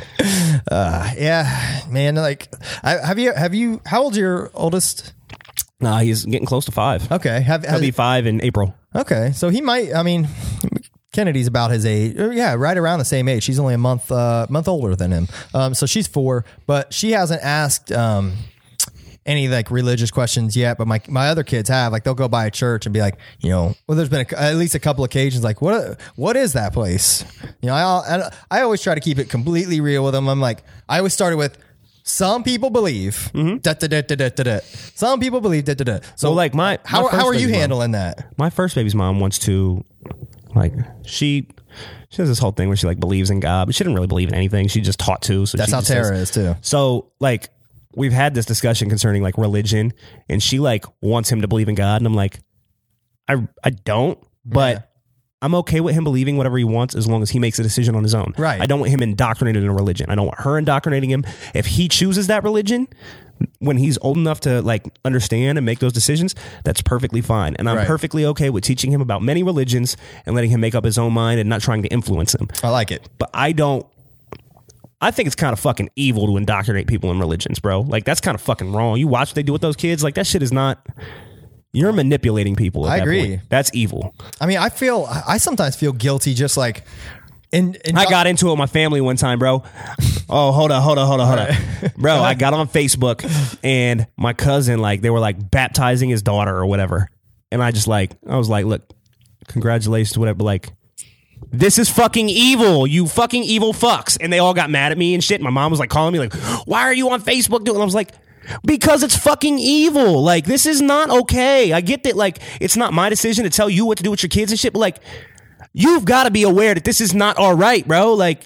Yeah, man. Like, I, have you? Have you? How old's your oldest? Nah, he's getting close to five. Okay, have, He'll has, be five in April. okay. So he might. I mean, Kennedy's about his age. or, Yeah, right around the same age. She's only a month uh, month older than him. Um, so she's four, but she hasn't asked um, any like religious questions yet, but my my other kids have. Like they'll go by a church and be like, you know, well, there's been a, at least a couple occasions like, what what is that place? You know, I I always try to keep it completely real with them. I'm like, I always started with, some people believe. Mm-hmm. Da, da, da, da, da, da, da. Some people believe. Da, da, da. So well, like my how my how are you baby's handling mom, that? My first baby's mom wants to, like, she she has this whole thing where she like believes in God, but she didn't really believe in anything. She just taught to. So That's she how just Tara says, is too. So like we've had this discussion concerning like religion, and she like wants him to believe in God, and I'm like, I I don't, but. Yeah. I'm okay with him believing whatever he wants as long as he makes a decision on his own. Right. I don't want him indoctrinated in a religion. I don't want her indoctrinating him. If he chooses that religion when he's old enough to like understand and make those decisions, that's perfectly fine. And I'm Right. perfectly okay with teaching him about many religions and letting him make up his own mind and not trying to influence him. I like it. But I don't. I think it's kind of fucking evil to indoctrinate people in religions, bro. Like that's kind of fucking wrong. You watch what they do with those kids. Like that shit is not. You're manipulating people. At I that agree. point. That's evil. I mean, I feel I sometimes feel guilty just like in, in I got into it with my family one time, bro. Oh, hold on, hold on, hold on, hold on. Bro, I got on Facebook and my cousin, like, they were like baptizing his daughter or whatever. And I just like, I was like, look, congratulations, whatever. But like, this is fucking evil, you fucking evil fucks. And they all got mad at me and shit. My mom was like calling me like, why are you on Facebook doing? And I was like, because it's fucking evil. Like, this is not okay. I get that, like, it's not my decision to tell you what to do with your kids and shit, but like, you've got to be aware that this is not all right, bro. Like,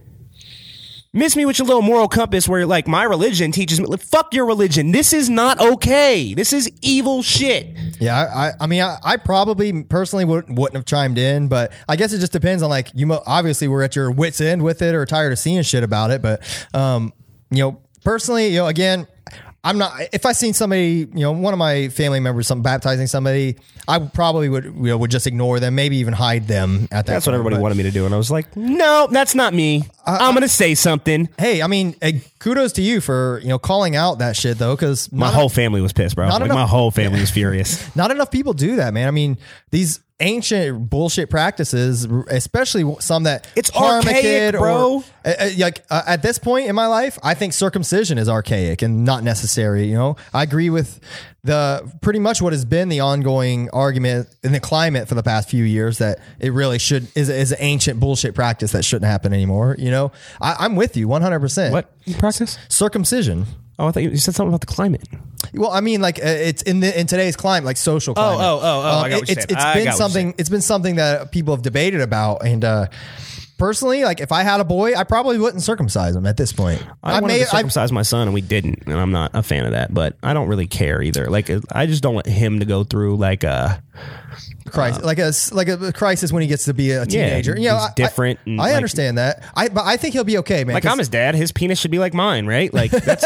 miss me with your little moral compass where, like, my religion teaches me, like, fuck your religion. This is not okay. This is evil shit. Yeah, I, I, I mean, I, I probably personally wouldn't, wouldn't have chimed in, but I guess it just depends on, like, you mo- obviously we're at your wits' end with it or tired of seeing shit about it, but, um, you know, personally, you know, again, I'm not, if I seen somebody, you know, one of my family members, some baptizing somebody, I probably would, you know, would just ignore them, maybe even hide them at that That's what point, everybody but- wanted me to do. And I was like, no, that's not me. I'm going to say something. Hey, I mean, eh, kudos to you for, you know, calling out that shit though, because My whole family was pissed, bro. Not Like, enough- my whole family was furious. not enough people do that, man. I mean, these ancient bullshit practices, especially some that It's harm a archaic, kid, bro. Or, uh, uh, like uh, at this point in my life, I think circumcision is archaic and not necessary. You know, I agree with the pretty much what has been the ongoing argument in the climate for the past few years that it really should is is an ancient bullshit practice that shouldn't happen anymore. You know, I, I'm with you one hundred percent. What practice? Circumcision? Oh, I thought you said something about the climate. Well, I mean, like uh, it's in the in today's climate, like social climate. oh, oh, oh, I got what it- you're it's saying. it's I been got what you're something. saying. It's been something that people have debated about, and uh, personally, like if I had a boy, I probably wouldn't circumcise him at this point. I, wanted may- to circumcise my son, and we didn't, and I'm not a fan of that. But I don't really care either. Like, I just don't want him to go through like a crisis, like a like a crisis when he gets to be a teenager. he's you know, I- different I, and, I like- understand that. I but I think he'll be okay, man. like 'cause I'm his dad. His penis should be like mine, right? Like that's.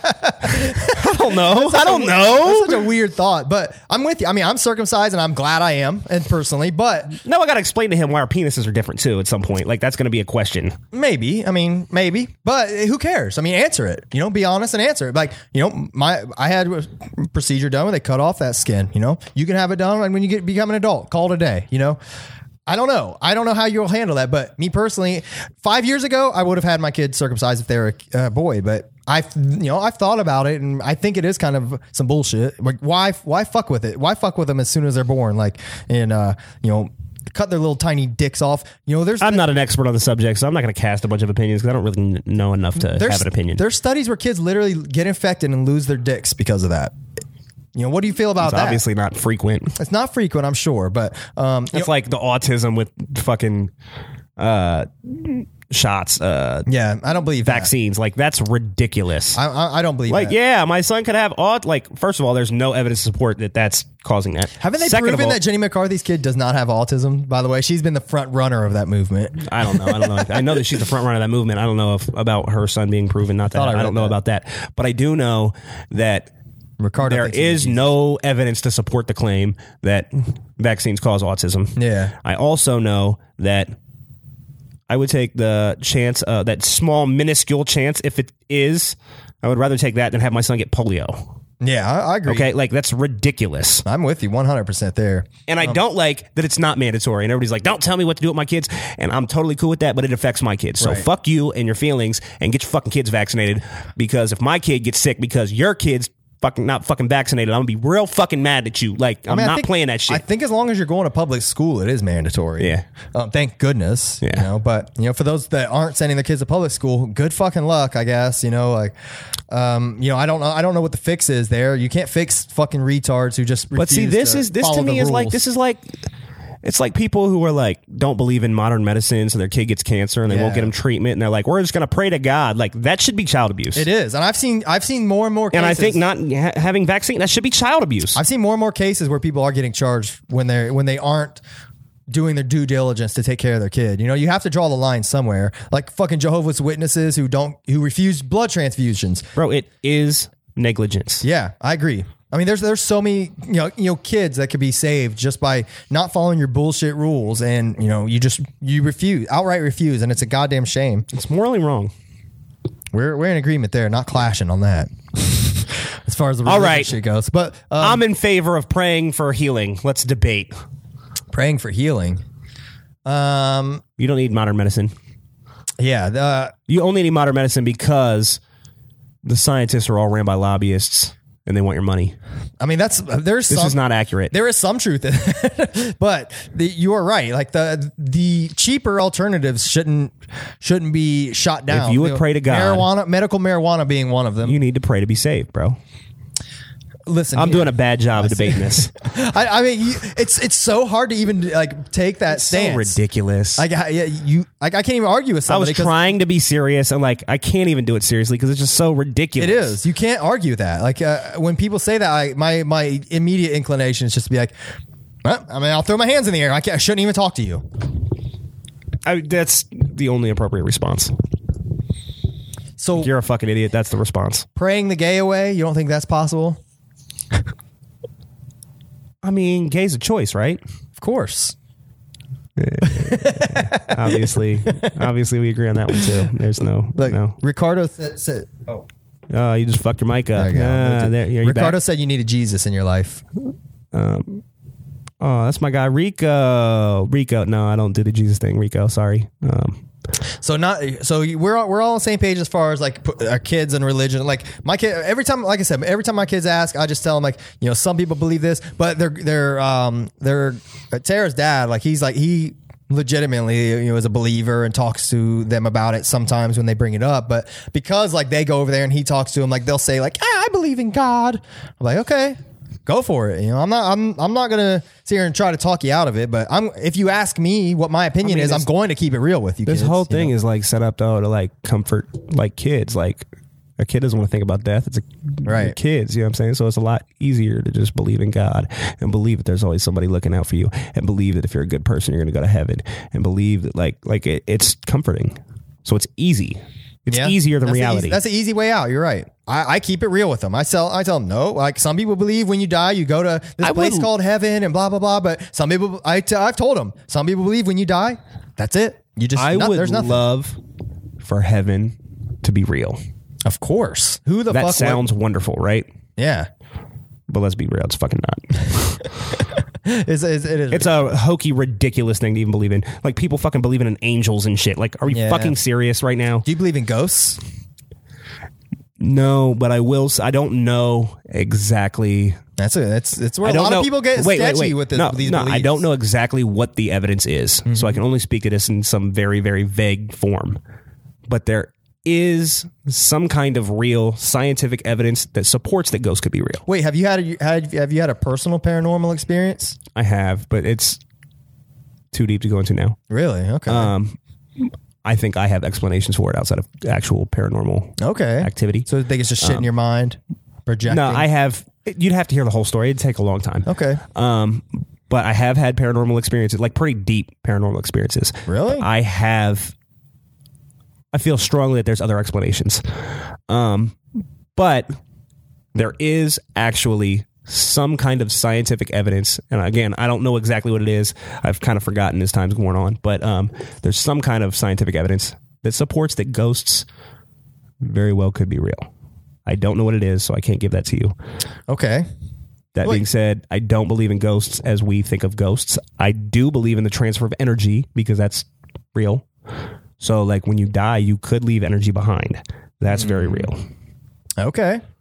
I don't know. I don't know. That's such a weird thought, but I'm with you. I mean, I'm circumcised, and I'm glad I am, and personally, but No, I got to explain to him why our penises are different too. At some point, like that's going to be a question. maybe. I mean, maybe, but who cares? I mean, answer it. You know, be honest and answer it. Like, you know, my I had a procedure done where they cut off that skin. You know, you can have it done when you get become an adult. Call it a day. You know. I don't know. I don't know how you'll handle that, but me personally, five years ago, I would have had my kid circumcised if they were a uh, boy. But I, you know, I've thought about it, and I think it is kind of some bullshit. Like, why, why fuck with it? Why fuck with them as soon as they're born? Like, and uh, you know, cut their little tiny dicks off. You know, there's I'm not an expert on the subject, so I'm not going to cast a bunch of opinions because I don't really kn- know enough to there's, have an opinion. There's studies where kids literally get infected and lose their dicks because of that. You know, what do you feel about It's that? obviously not frequent. It's not frequent, I'm sure, but um, you It's know, like the autism with fucking uh, shots, uh, yeah, I don't believe that. vaccines. Like that's ridiculous. I, I, I don't believe like, that. yeah, my son could have aut. Like, first of all, there's no evidence to support that that's causing that. Haven't they Second of proven all, that Jenny McCarthy's kid does not have autism? By the way, she's been the front runner of that movement. I don't know. I don't know. I know that she's the front runner of that movement. I don't know if about her son being proven. Not that Thought I I, read don't know that. about that, but I do know that Ricardo there thinks he is needs- no evidence to support the claim that vaccines cause autism. Yeah. I also know that I would take the chance, uh, that small, minuscule chance, if it is, I would rather take that than have my son get polio. Yeah, I, I agree. Okay, like that's ridiculous. I'm with you one hundred percent there. And I don't like that it's not mandatory. And everybody's like, don't tell me what to do with my kids. And I'm totally cool with that, but it affects my kids. So Right. fuck you and your feelings and get your fucking kids vaccinated. Because if my kid gets sick because your kid's fucking not fucking vaccinated, I'm gonna be real fucking mad at you. Like I'm I mean, I not think- playing that shit. I think as long as you're going to public school, it is mandatory. Yeah. Um, thank goodness. Yeah. You know, but you know, for those that aren't sending their kids to public school, good fucking luck, I guess. You know, like, um, you know, I don't know, I don't know what the fix is there. You can't fix fucking retards who just. But see, refuse this to is this to follow me the is like rules. this is like it's like people who are like don't believe in modern medicine, so their kid gets cancer and they won't Yeah. get them treatment, and they're like, we're just gonna pray to God. Like that should be child abuse. It is, and I've seen, I've seen more and more. Cases, And I think not ha- having vaccine that should be child abuse. I've seen more and more cases where people are getting charged when they're when they aren't doing their due diligence to take care of their kid. You know, you have to draw the line somewhere. Like fucking Jehovah's Witnesses who don't who refuse blood transfusions. Bro, it is negligence. Yeah, I agree. I mean, there's there's so many you know you know kids that could be saved just by not following your bullshit rules, and you know you just you refuse outright refuse, and it's a goddamn shame. It's morally wrong. We're we're in agreement there, not clashing on that. As far as the All religion right. shit goes, but um, I'm in favor of praying for healing. Let's debate. praying for healing. Um, You don't need modern medicine. yeah, the, You only need modern medicine because the scientists are all ran by lobbyists and they want your money. I mean that's there's This some, is not accurate. There is some truth in it, but the, you are right. Like the the cheaper alternatives shouldn't shouldn't be shot down. If you would know, pray to God- marijuana, medical marijuana being one of them. You need to pray to be saved, bro. Listen, I'm here. doing a bad job of debating this. I, I mean, you, it's it's so hard to even like take that So stance. ridiculous. Like I- yeah, you, like I can't even argue with I was somebody. 'cause trying to be serious and like I can't even do it seriously because it's just so ridiculous. It is. You can't argue that. Like uh, when people say that, I, my my immediate inclination is just to be like, well, I mean, I'll throw my hands in the air. I, can't, I shouldn't even talk to you. I, that's the only appropriate response. So You're a fucking idiot. That's the response. praying the gay away, you don't think that's possible? I mean, gay's a choice, right? Of course. Obviously, obviously we agree on that one too. There's no, Like no. Ricardo said, said oh, Oh, you just fucked your mic up. there you go. Ah, there, yeah, you're Ricardo back. said you needed Jesus in your life. Oh, that's my guy Rico. Rico. No, I don't do the Jesus thing. Rico, sorry. Um, So not so we're all, we're all on the same page as far as like pu- our kids and religion. Like my kid, every time, like I said, every time my kids ask, I just tell them like, you know, some people believe this, but they're they're um they're Tara's dad. Like he's like he legitimately you know is a believer and talks to them about it sometimes when they bring it up. But because like they go over there and he talks to them, like they'll say like, ah, I believe in God. I'm like, okay. Go for it. You know, I'm not. I'm. I'm not gonna sit here and try to talk you out of it. But I'm. If you ask me what my opinion I mean, is, I'm this- going to keep it real with you. this kids, whole you thing know? is like set up though to like comfort like kids. Like a kid doesn't want to think about death. It's a Right. kids. You know what I'm saying? So it's a lot easier to just believe in God and believe that there's always somebody looking out for you, and believe that if you're a good person, you're going to go to heaven, and believe that like like it, it's comforting. So it's easy. It's Yeah. easier than That's the reality. easy- that's the easy way out. You're right. I, I keep it real with them. I tell I tell them no. Like some people believe when you die you go to this I place would- called heaven and blah blah blah. But some people I t- I've told them some people believe when you die that's it. You just I no- would there's nothing. love for heaven to be real. Of course. Who the That fuck? sounds wonderful, right? Would, yeah. But let's be real, it's fucking not. It's, it's, it is. It's a hokey, ridiculous thing to even believe in. Like people fucking believing in angels and shit. Like, are you Yeah. fucking serious right now? Do you believe in ghosts? No, but I will. s- I don't know exactly. That's it. That's it's where I a don't lot know. of people get wait, sketchy wait, wait. with this, no, these no, beliefs. I don't know exactly what the evidence is, so I can only speak to this in some very, very vague form. But there is some kind of real scientific evidence that supports that ghosts could be real. Wait, have you had a, had have you had a personal paranormal experience? I have, but it's too deep to go into now. Really? Okay. Um, I think I have explanations for it outside of actual paranormal okay. activity. So they think it's just shit in your mind, projecting. No, I have. You'd have to hear the whole story. It'd take a long time. Okay. Um, but I have had paranormal experiences, like pretty deep paranormal experiences. Really? I have. I feel strongly that there's other explanations. Um, but there is actually some kind of scientific evidence. And again, I don't know exactly what it is. I've kind of forgotten as time's going on. But um, there's some kind of scientific evidence that supports that ghosts very well could be real. I don't know what it is, so I can't give that to you. Okay. That Wait. being said, I don't believe in ghosts as we think of ghosts. I do believe in the transfer of energy because that's real. So, like, when you die, you could leave energy behind. That's very real. Okay.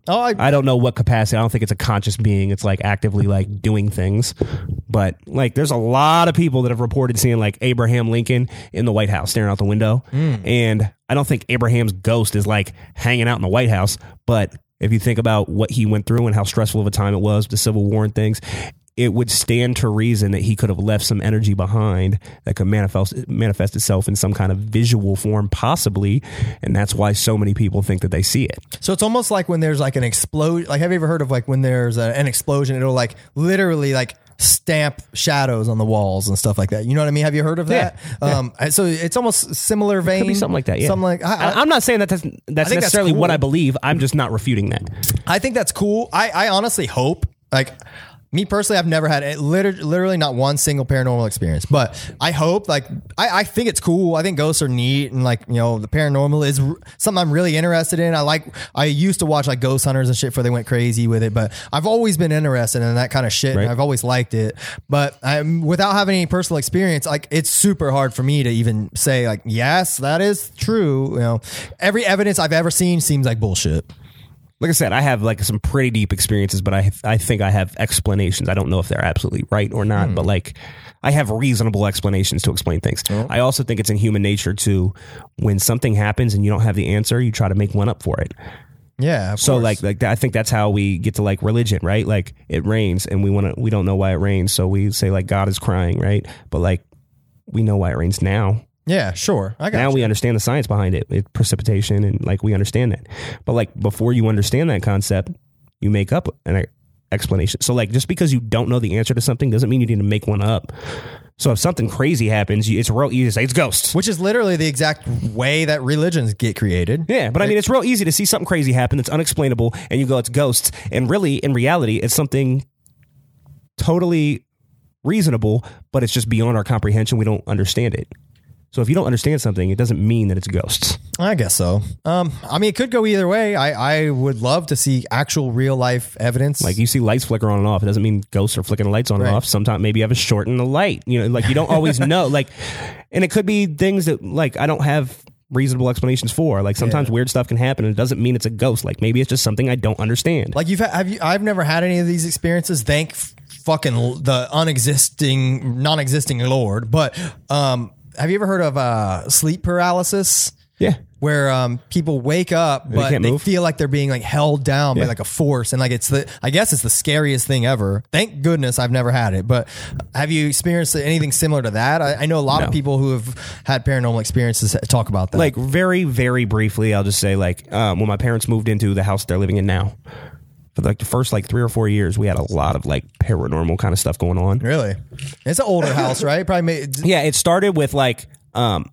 Oh, I, I don't know what capacity. I don't think it's a conscious being. It's like actively like doing things. But like there's a lot of people that have reported seeing like Abraham Lincoln in the White House staring out the window. Mm. And I don't think Abraham's ghost is like hanging out in the White House. But if you think about what he went through and how stressful of a time it was with the Civil War and things, it would stand to reason that he could have left some energy behind that could manifest manifest itself in some kind of visual form, possibly. And that's why so many people think that they see it. So it's almost like when there's like an explosion. Like, have you ever heard of like when there's a, an explosion, it'll like literally like stamp shadows on the walls and stuff like that. You know what I mean? Have you heard of that? Yeah. Um, so it's almost similar vein. Could be something like that. Yeah. Something like, I, I, I'm not saying that that's, that's think necessarily that's cool. what I believe. I'm just not refuting that. I think that's cool. I, I honestly hope like, me personally, I've never had it, literally, literally not one single paranormal experience, but I hope like, I, I think it's cool. I think ghosts are neat and like, you know, the paranormal is r- something I'm really interested in. I like, I used to watch like Ghost Hunters and shit before they went crazy with it, but I've always been interested in that kind of shit. Right. And I've always liked it, but I'm without having any personal experience, like it's super hard for me to even say like, yes, that is true. You know, every evidence I've ever seen seems like bullshit. Like I said, I have like some pretty deep experiences, but I I think I have explanations. I don't know if they're absolutely right or not, mm. but like I have reasonable explanations to explain things. Oh. I also think it's in human nature to, when something happens and you don't have the answer, you try to make one up for it. Yeah. So course. like like I think that's how we get to like religion, right? Like it rains and we want to we don't know why it rains, so we say like God is crying, right? But like we know why it rains now. Yeah, sure. I got now you. we understand the science behind it, it, precipitation, and like we understand that. But like before you understand that concept, you make up an explanation. So like just because you don't know the answer to something doesn't mean you need to make one up. So if something crazy happens, you, it's real easy to say it's ghosts. Which is literally the exact way that religions get created. Yeah, but I mean, it's real easy to see something crazy happen that's unexplainable, and you go, it's ghosts. And really, in reality, it's something totally reasonable, but it's just beyond our comprehension. We don't understand it. So if you don't understand something, it doesn't mean that it's ghosts. I guess so. Um, I mean, it could go either way. I, I would love to see actual real life evidence. Like you see lights flicker on and off. It doesn't mean ghosts are flicking the lights on right. and off. Sometimes maybe you have a short in the light. You know, like you don't always know. Like, and it could be things that like I don't have reasonable explanations for. Like sometimes yeah. weird stuff can happen and it doesn't mean it's a ghost. Like maybe it's just something I don't understand. Like you've had, have you? I've never had any of these experiences. Thank f- fucking the unexisting, non-existing Lord. But um. Have you ever heard of uh, sleep paralysis? Yeah. Where um, people wake up, but they, they move. feel like they're being like held down yeah. by like a force. And like it's the, I guess it's the scariest thing ever. Thank goodness I've never had it. But have you experienced anything similar to that? I, I know a lot no. of people who have had paranormal experiences talk about that. Like very, very briefly, I'll just say like um, when my parents moved into the house they're living in now, for like the first like three or four years, we had a lot of like paranormal kind of stuff going on. Really? It's an older house, right? Probably made. Yeah, it started with like, um,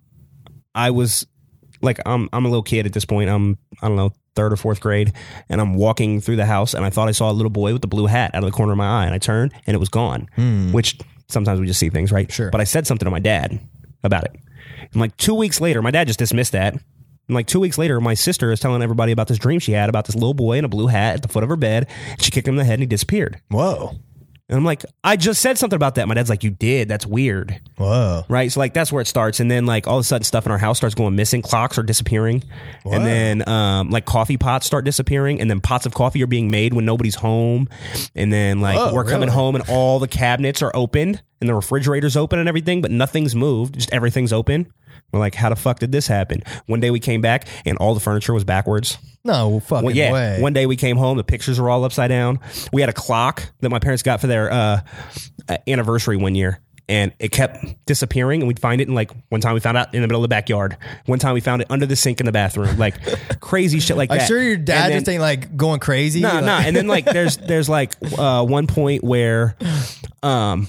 I was like, I'm I'm a little kid at this point. I'm I don't know third or fourth grade, and I'm walking through the house, and I thought I saw a little boy with the blue hat out of the corner of my eye, and I turned, and it was gone. Hmm. Which sometimes we just see things, right? Sure. But I said something to my dad about it, and like two weeks later, my dad just dismissed that. And like two weeks later, my sister is telling everybody about this dream she had about this little boy in a blue hat at the foot of her bed. She kicked him in the head and he disappeared. Whoa. And I'm like, I just said something about that. My dad's like, you did. That's weird. Whoa. Right. So like that's where it starts. And then like all of a sudden stuff in our house starts going missing. Clocks are disappearing. Whoa. And then um, like coffee pots start disappearing. And then pots of coffee are being made when nobody's home. And then like Whoa, we're really? coming home and all the cabinets are opened and the refrigerator's open and everything, but nothing's moved. Just everything's open. We're like, how the fuck did this happen? One day we came back and all the furniture was backwards. No fucking well, yeah. way. One day we came home, the pictures were all upside down. We had a clock that my parents got for their uh, anniversary one year, and it kept disappearing. And we'd find it in like one time we found it in the middle of the backyard. One time we found it under the sink in the bathroom. Like crazy shit like I'm that. I'm sure your dad and just then, ain't like going crazy. No, nah, like- no. Nah. And then like there's there's like uh, one point where um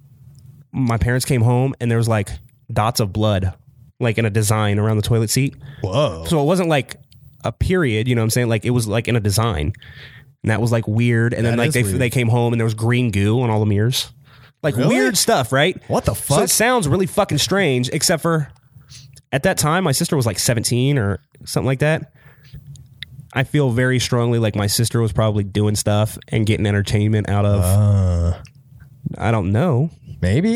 my parents came home and there was like dots of blood like in a design around the toilet seat. Whoa. So it wasn't like a period, you know what I'm saying? Like it was like in a design. And that was like weird. And That then like is they weird. they came home and there was green goo on all the mirrors. Like Really? weird stuff, right? What the So fuck? it sounds really fucking strange, except for at that time my sister was like seventeen or something like that. I feel very strongly like my sister was probably doing stuff and getting entertainment out of Uh, I don't know. maybe.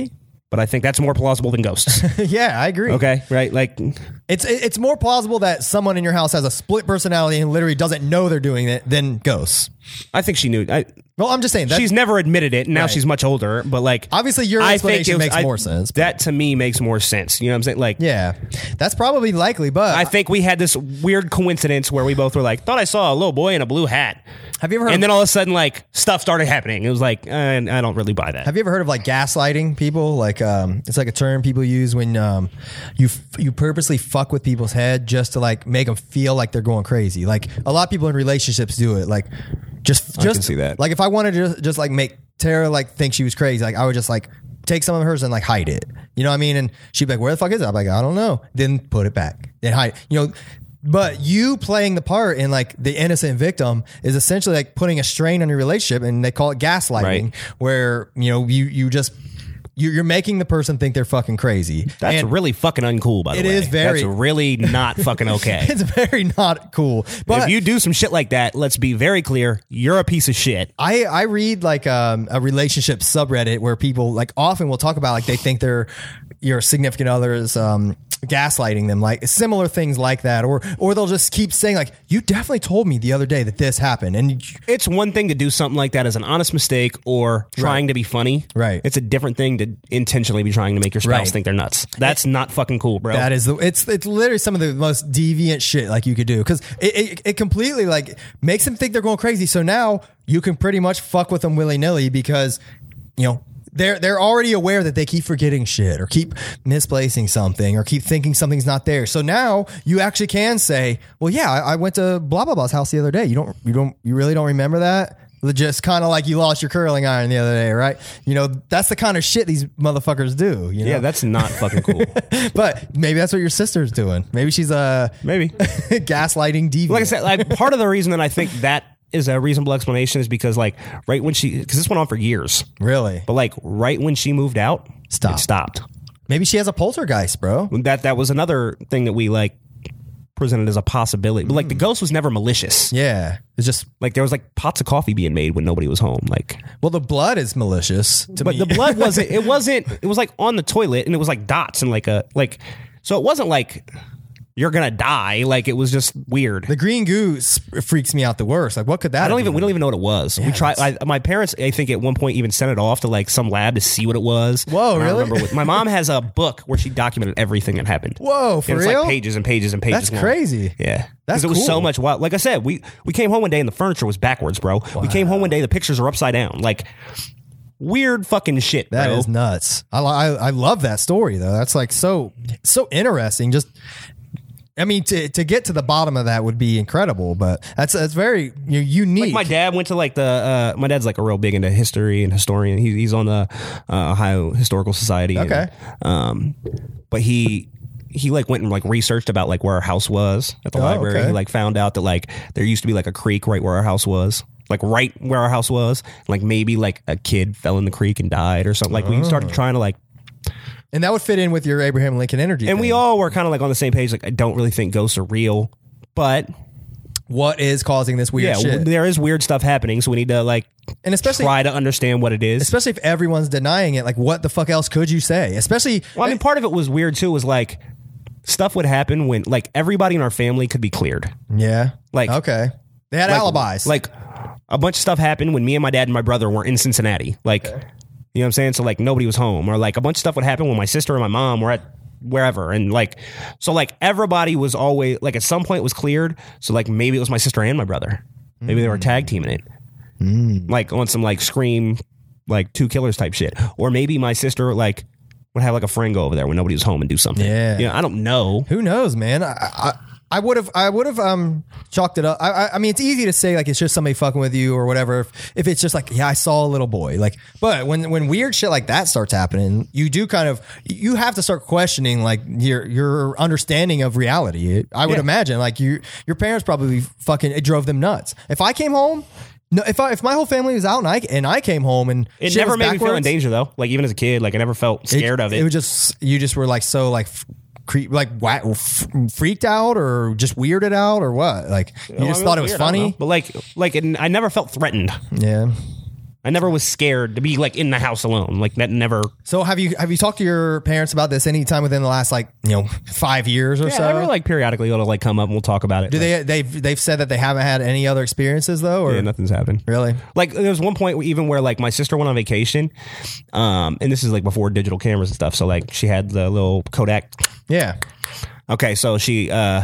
but I think that's more plausible than ghosts. Yeah, I agree. Okay, right? Like, It's it's more plausible that someone in your house has a split personality and literally doesn't know they're doing it than ghosts. I think she knew. I, Well, I'm just saying that she's never admitted it, and now Right. she's much older. But like, Obviously, your I think explanation it was- makes I- more sense, but- That to me makes more sense. You know what I'm saying? Like, yeah, that's probably likely. But I think we had this weird coincidence where we both were like, thought I saw a little boy in a blue hat. have you ever heard? And of, then all of a sudden, like, stuff started happening. It was like, uh, I don't really buy that. have you ever heard of like gaslighting people? Like, um, it's like a term people use when um, you f- you purposely fuck with people's head just to like make them feel like they're going crazy. Like a lot of people in relationships do it. Like, just just can see that. Like if I wanted to just, just like make Tara like think she was crazy, like I would just like take some of hers and like hide it. You know what I mean? And she'd be like, "Where the fuck is it?" I'm like, "I don't know." Then put it back. Then hide. You know. But you playing the part in like the innocent victim is essentially like putting a strain on your relationship, and they call it gaslighting, Right. where you know you you just you- you're making the person think they're fucking crazy. That's And really fucking uncool, by the It way. is very- That's really not fucking okay. it's very not cool. But If you do some shit like that, let's be very clear, you're a piece of shit. I, I read like um, a relationship subreddit where people like often will talk about like they think their your significant other is um, gaslighting them, like similar things like that, or or they'll just keep saying like, "You definitely told me the other day that this happened," and you- It's one thing to do something like that as an honest mistake or trying Right. to be funny. Right. It's a different thing to intentionally be trying to make your spouse Right. think they're nuts. That's not fucking cool, bro. that is the it's it's literally some of the most deviant shit like you could do because it, it it completely like makes them think they're going crazy. So now you can pretty much fuck with them willy nilly because you know. They're they're already aware that they keep forgetting shit or keep misplacing something or keep thinking something's not there. So now you actually can say, well, yeah, I, I went to blah blah blah's house the other day. You don't you don't you really don't remember that? Just kind of like you lost your curling iron the other day, right? You know, that's the kind of shit these motherfuckers do. You know? yeah, that's not fucking cool. But maybe that's what your sister's doing. Maybe she's a Maybe. gaslighting deviant. Like I said, like part of the reason that I think that is a reasonable explanation is because like right when she, because this went on for years, Really? but like right when she moved out, Stop. it stopped. Maybe she has a poltergeist, bro. That that was another thing that we like presented as a possibility. But like the ghost was never malicious. Yeah. It's just, Like there was like pots of coffee being made when nobody was home. Like, well, the blood is malicious to but me. the blood wasn't. It wasn't. It was like on the toilet, and it was like dots and like a like. So it wasn't like you're gonna die. Like it was just weird. The green goo s- freaks me out the worst. Like, what could that I don't have even. We been? don't even know what it was. we tried. I, my parents, I think, at one point even sent it off to like some lab to see what it was. Whoa, And I really? remember what- my mom has a book where she documented everything that happened. Whoa, for And it's real? like pages and pages and pages. That's long. crazy. Yeah, That's because it was so cool. much wild. Like I said, we we came home one day and the furniture was backwards, bro. We came home one day, the pictures are upside down. Like weird fucking shit, That bro. is nuts. I, li- I I love that story though. That's like so so interesting. Just, I mean, to to get to the bottom of that would be incredible. But that's that's very you know, unique. Like my dad went to like the uh, my dad's like a real big into history and historian. He, he's on the uh, Ohio Historical Society. and, Okay. um, but he he like went and like researched about like where our house was at the Oh, library. okay. He like found out that like there used to be like a creek right where our house was. Like right where our house was, like maybe like a kid fell in the creek and died or something. Like we started trying to like, and that would fit in with your Abraham Lincoln energy. and we thing. all were kind of like on the same page. Like I don't really think ghosts are real, but what is causing this weird yeah, shit? there is weird stuff happening. So we need to like And especially try to understand what it is. especially if everyone's denying it. Like, what the fuck else could you say? Especially, Well, I mean, part of it was weird too. Was like stuff would happen when like everybody in our family could be cleared. yeah, Like- okay, they had Like- alibis. Like a bunch of stuff happened when me and my dad and my brother were in Cincinnati. Like, you know what I'm saying? So like nobody was home, or like a bunch of stuff would happen when my sister and my mom were at wherever, and like so like everybody was always like at some point it was cleared. So like maybe it was my sister and my brother. Maybe they were tag teaming it, like on some like Scream, like Two Killers type shit, or maybe my sister like would have like a friend go over there when nobody was home and do something. Yeah. you know, I don't know. who knows, man? I I, I would have I would have um chalked it up. I, I I mean, it's easy to say like it's just somebody fucking with you or whatever. If, if it's just like, yeah, I saw a little boy, like, but when when weird shit like that starts happening, you do kind of you have to start questioning like your your understanding of reality. I would Yeah. imagine like you your parents probably fucking it drove them nuts. If I came home. No, if I if my whole family was out and I and I came home and It shit never was made me feel in backwards, danger though. Like even as a kid, like I never felt scared of it. It was just you just were like so like f- cre- like wa- f- freaked out or just weirded out or what? Like you Well, I just mean, thought it was weird, I don't know. funny. but like like it, I never felt threatened. Yeah. I never was scared to be like in the house alone. Like that never. So have you have you talked to your parents about this any time within the last like you know five years or Yeah, so? I like periodically it'll like come up and we'll talk about it. Do they they've they've said that they haven't had any other experiences though? Or Yeah, nothing's happened. really? Like there was one point even where like my sister went on vacation, um, and this is like before digital cameras and stuff. So like she had the little Kodak. Yeah. Okay, so she uh,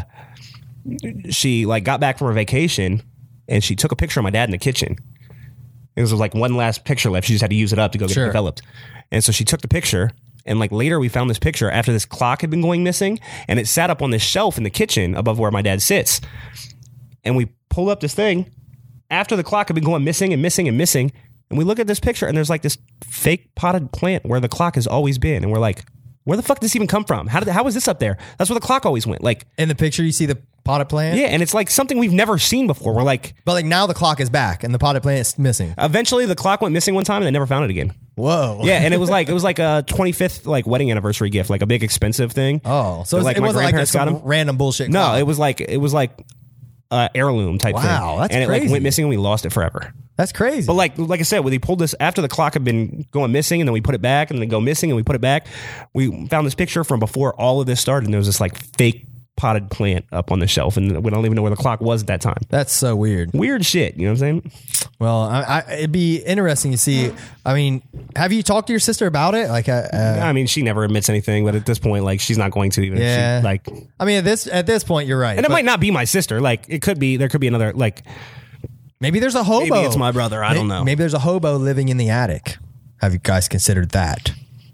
she like got back from her vacation and she took a picture of my dad in the kitchen. It was like one last picture left. She just had to use it up to go get Sure. it developed. And so she took the picture. And like later we found this picture after this clock had been going missing. And it sat up on this shelf in the kitchen above where my dad sits. And we pulled up this thing after the clock had been going missing and missing and missing. And we look at this picture and there's like this fake potted plant where the clock has always been. And we're like, where the fuck did this even come from? How did how was this up there? That's where the clock always went. Like, In the picture, you see the potted plant. yeah. And it's like something we've never seen before. We're like, But like now the clock is back and the potted plant is missing. eventually the clock went missing one time and they never found it again. Whoa. Yeah, and it was like it was like a twenty-fifth like wedding anniversary gift, like a big expensive thing. Oh, so That, it my wasn't like grandparents some got 'em. random bullshit. No, clock. it was like it was like uh, heirloom type thing. Wow, that's and it like crazy. went missing and we lost it forever. That's crazy. But like like I said, when they pulled this after the clock had been going missing, and then we put it back, and then go missing, and we put it back. We found this picture from before all of this started, and there was this like fake potted plant up on the shelf, and we don't even know where the clock was at that time. That's so weird. Weird shit, you know what I'm saying? Well, I, I, it'd be interesting to see. I mean, have you talked to your sister about it? Like, uh, uh, I mean, she never admits anything, but at this point, like she's not going to even. if Yeah. She, like, I mean, at this at this point, you're right. and it but might not be my sister. Like, it could be. There could be another. Like, maybe there's a hobo. maybe it's my brother. I don't May- know. Maybe there's a hobo living in the attic. Have you guys considered that?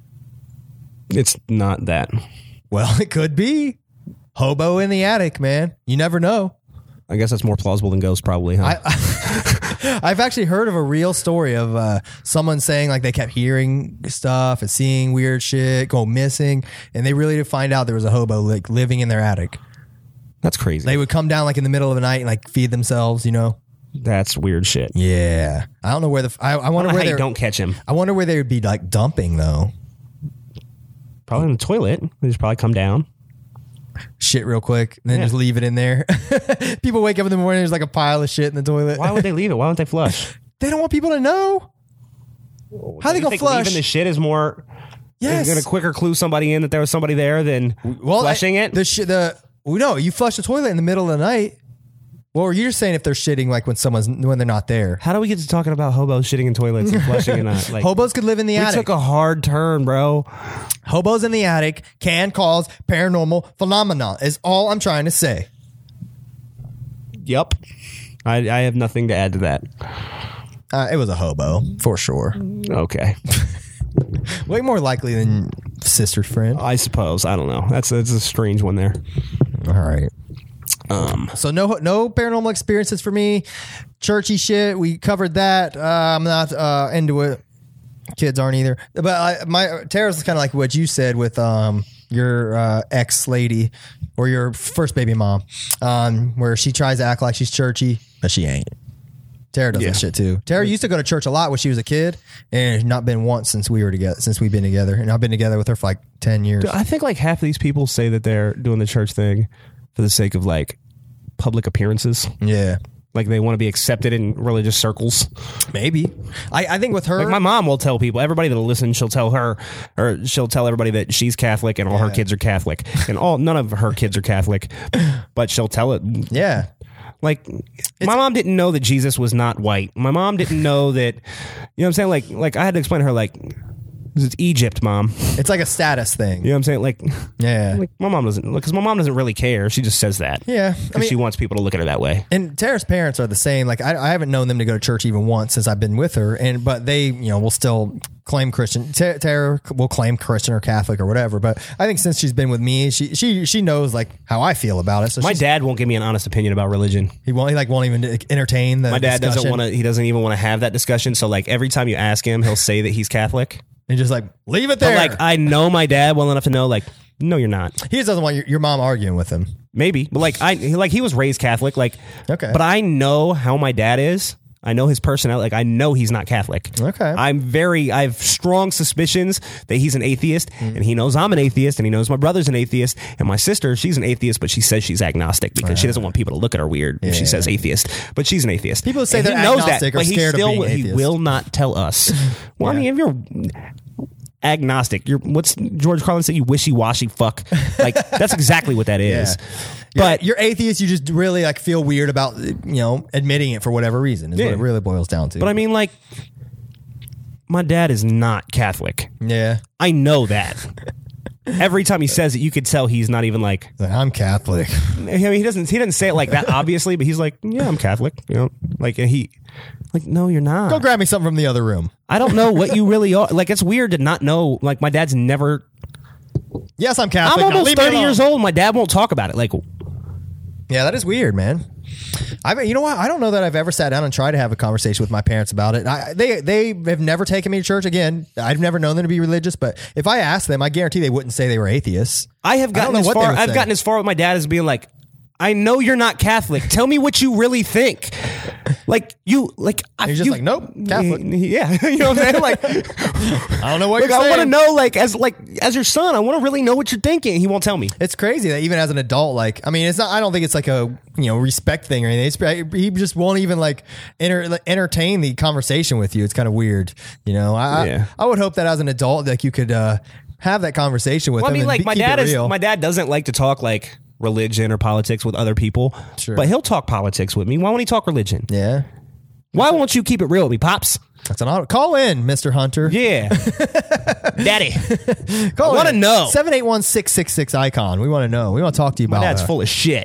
It's not that. Well, it could be hobo in the attic, man. You never know. I guess that's more plausible than ghost, probably. Huh? I, I've actually heard of a real story of uh, someone saying like they kept hearing stuff and seeing weird shit go missing, and they really did find out there was a hobo like living in their attic. that's crazy. They would come down like in the middle of the night and like feed themselves, you know. that's weird shit. Yeah, I don't know where the I, I I wonder wonder where how they you don't catch him. I wonder where they would be like dumping though. Probably in the toilet. They just probably come down. Shit real quick and then Yeah. just leave it in there. People wake up in the morning, there's like a pile of shit in the toilet. Why would they leave it? Why don't they flush? They don't want people to know. How they You gonna think flush? Leaving the shit is more. Yes. Is going to quicker clue somebody in that there was somebody there than Well, flushing I- it. The shit. The well, no, you flush the toilet in the middle of the night. Well, or you're saying if they're shitting like when someone's when they're not there. How do we get to talking about hobos shitting in toilets and flushing and not? Like, Hobos could live in the we attic. took a hard turn, bro. Hobos in the attic can cause paranormal phenomena. Is all I'm trying to say. Yep. I, I have nothing to add to that. Uh, it was a hobo for sure. Okay. Way more likely than sister's friend. I suppose. I don't know. That's that's a strange one there. All right. Um, So no no paranormal experiences for me. Churchy shit. We covered that. Uh, I'm not uh, into it. Kids aren't either. But I, my Tara's kind of like what you said with um your uh, ex lady or your first baby mom, um, where she tries to act like she's churchy, but she ain't. Tara does Yeah. that shit too. Tara used to go to church a lot when she was a kid, and not been once since we were together. Since we've been together, and I've been together with her for like ten years. I think like half of these people say that they're doing the church thing for the sake of like public appearances. Yeah, Like they want to be accepted in religious circles. maybe. I, I think with her, Like my mom will tell people, everybody that'll listen, she'll tell her, or she'll tell everybody that she's Catholic and all her kids are Catholic, and all none of her kids are Catholic, but she'll tell it. yeah. Like my mom didn't know that Jesus was not white. My mom didn't know that. You know what I'm saying? Like like I had to explain to her like it's Egypt, mom. It's like a status thing. You know what I'm saying? Like Yeah. like my mom doesn't because my mom doesn't really care. She just says that. Yeah. I Because mean, she wants people to look at her that way. and Tara's parents are the same. Like I, I haven't known them to go to church even once since I've been with her. And but they, you know, will still claim Christian. Ta- Tara will claim Christian or Catholic or whatever. But I think since she's been with me, she she she knows like how I feel about it. So My she's- dad won't give me an honest opinion about religion. he won't he like won't even entertain the. My dad doesn't discussion. want to. He doesn't even want to have that discussion. So like every time you ask him, he'll say that he's Catholic. And just like leave it But there. like I know my dad well enough to know like no, you're not. he just doesn't want your, your mom arguing with him. Maybe, but like I he- like he was raised Catholic. Like Okay. but I know how my dad is. I know his personality. Like I know he's not Catholic. Okay. I'm very. I have strong suspicions that he's an atheist, mm. and he knows I'm an atheist, and he knows my brother's an atheist, and my sister, she's an atheist, but she says she's agnostic because right. she doesn't want people to look at her weird yeah, if she yeah. says atheist. But she's an atheist. People say and they're he knows agnostic that, or but scared he still, of being he atheist. will not tell us. Well, yeah. I mean, if you're agnostic, you're what's George Carlin said, you wishy-washy fuck. Like that's exactly what that is. Yeah. But you're, you're atheist, you just really like feel weird about, you know, admitting it for whatever reason is yeah. what it really boils down to. But I mean, like, my dad is not Catholic. Yeah. I know that. Every time he says it, you could tell he's not even like, I'm Catholic. I mean, he doesn't he doesn't say it like that, obviously, but he's like, yeah, I'm Catholic. You know, like he like, no, you're not. Go grab me something from the other room. I don't know what you really are. Like, it's weird to not know. Like, my dad's never. Yes, I'm Catholic. I'm almost thirty years old. My dad won't talk about it. Like, yeah, that is weird, man. I, you know what? I don't know that I've ever sat down and tried to have a conversation with my parents about it. I, they they have never taken me to church. Again, I've never known them to be religious, but if I asked them, I guarantee they wouldn't say they were atheists. I have gotten I as far. I've say. gotten as far with my dad as being like, I know you're not Catholic. Tell me what you really think. Like you, like you're just you, like, nope, Catholic. Yeah, you know what I'm saying? Like, I don't know what like, you're I saying. I want to know, like, as like as your son, I want to really know what you're thinking. He won't tell me. It's crazy that even as an adult, like, I mean, it's not. I don't think it's like a you know respect thing or anything. It's, he just won't even like, enter, like entertain the conversation with you. It's kind of weird, you know. I, yeah. I I would hope that as an adult, like you could uh, have that conversation with well, him. I mean, and like be, my keep dad it is. real. My dad doesn't like to talk like religion or politics with other people. Sure. But he'll talk politics with me. Why won't he talk religion? Yeah. Why won't you keep it real with me, Pops? That's an auto. Call in, Mister Hunter. Yeah. Daddy. Call I want to know. seven eight one, six six six icon. We want to know. We want to talk to you my about My dad's uh, full of shit.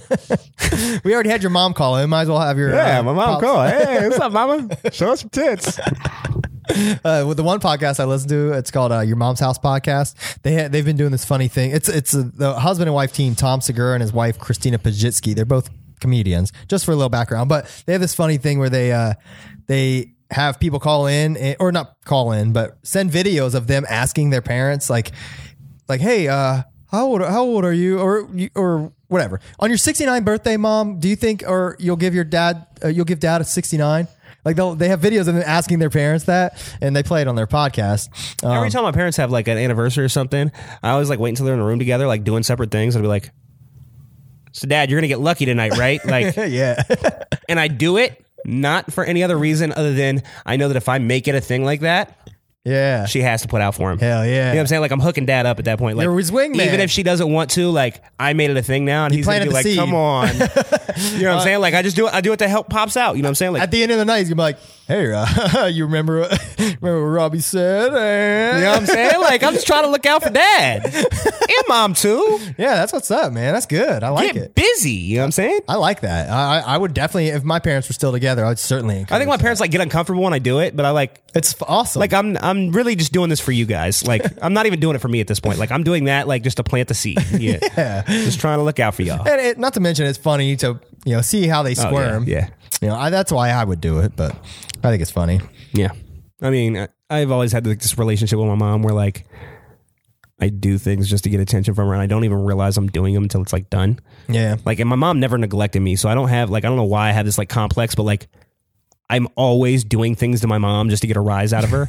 We already had your mom call in. Might as well have your Yeah, uh, my mom pops. call. Hey, what's up, mama? Show us some tits. Uh, with the one podcast I listen to, it's called uh, Your Mom's House Podcast. They ha- they've been doing this funny thing. It's it's uh, the husband and wife team, Tom Segura and his wife Christina Pajitsky. They're both comedians. Just for a little background, but they have this funny thing where they uh, they have people call in and, or not call in, but send videos of them asking their parents like like, hey, uh, how old how old are you or or whatever on your sixty-ninth birthday, Mom? Do you think or you'll give your dad uh, you'll give dad a sixty-nine? Like they'll they have videos of them asking their parents that, and they play it on their podcast. Um, Every time my parents have like an anniversary or something, I always like wait until they're in a room together, like doing separate things. I'd be like, "So, Dad, you're gonna get lucky tonight, right?" Like, yeah. And I do it not for any other reason other than I know that if I make it a thing like that, yeah, she has to put out for him. Hell yeah. You know what I'm saying? Like I'm hooking Dad up at that point. Like You're his wingman. Even if she doesn't want to, like I made it a thing now, and You he's gonna be planted like, the seed. "Come on," you know what I'm saying? Like I just do it. I do it to help Pops out. You know what I'm saying? Like at the end of the night, he's gonna be like, "Hey, uh, you remember remember what Robbie said?" Eh? You know what I'm saying? Like I'm just trying to look out for Dad and Mom too. Yeah, that's what's up, man. That's good. I like Get it. busy. You know what I'm saying? I like that. I I would definitely, if my parents were still together, I'd certainly. I think my that. parents like get uncomfortable when I do it, but I like It's f- awesome. like I'm I'm really just doing this for you guys. Like I'm not even doing it for me at this point. Like I'm doing that like just to plant the seed. Yeah, yeah. Just trying to look out for y'all. And it, not to mention, it's funny to you know see how they squirm. Oh, yeah, yeah. You know, I, that's why I would do it, but I think it's funny. Yeah. I mean, I- I've always had like, this relationship with my mom where like I do things just to get attention from her, and I don't even realize I'm doing them until it's like done. Yeah. Like, and my mom never neglected me, so I don't have like I don't know why I have this like complex, but like I'm always doing things to my mom just to get a rise out of her.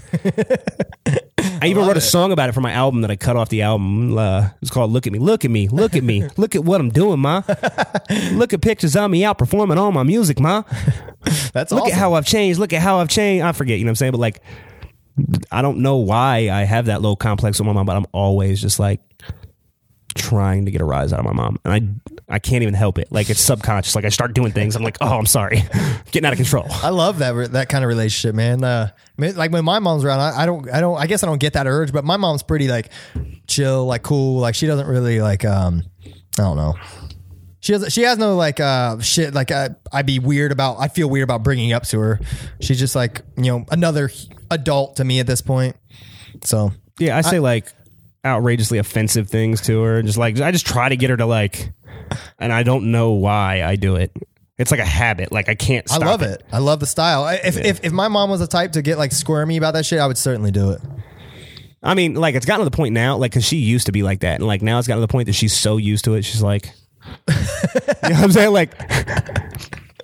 I even wrote a song about it for my album that I cut off the album. Uh, it's called "Look at Me, Look at Me, Look at Me, Look at What I'm Doing, Ma. Look at pictures of me out performing all my music, Ma. That's Look awesome. at how I've changed. Look at how I've changed. I forget, you know what I'm saying? But like, I don't know why I have that low complex with my mom, but I'm always just like trying to get a rise out of my mom, and I I can't even help it. Like it's subconscious. Like I start doing things. I'm like, oh, I'm sorry, getting out of control. I love that re- that kind of relationship, man. Uh, I mean, like when my mom's around, I, I don't, I don't, I guess I don't get that urge. But my mom's pretty like chill, like cool. Like she doesn't really like, um, I don't know. She has, she has no like uh shit. Like I, I'd be weird about. I feel weird about bringing up to her. She's just like you know another adult to me at this point. So Yeah, I say I, like outrageously offensive things to her, and just like I just try to get her to like, and I don't know why I do it. It's like a habit. Like I can't stop I love it. it. I love the style. If, yeah. if if my mom was the type to get like squirmy about that shit, I would certainly do it. I mean, like it's gotten to the point now, like because she used to be like that, and like now it's gotten to the point that she's so used to it. She's like, you know what I'm saying? Like,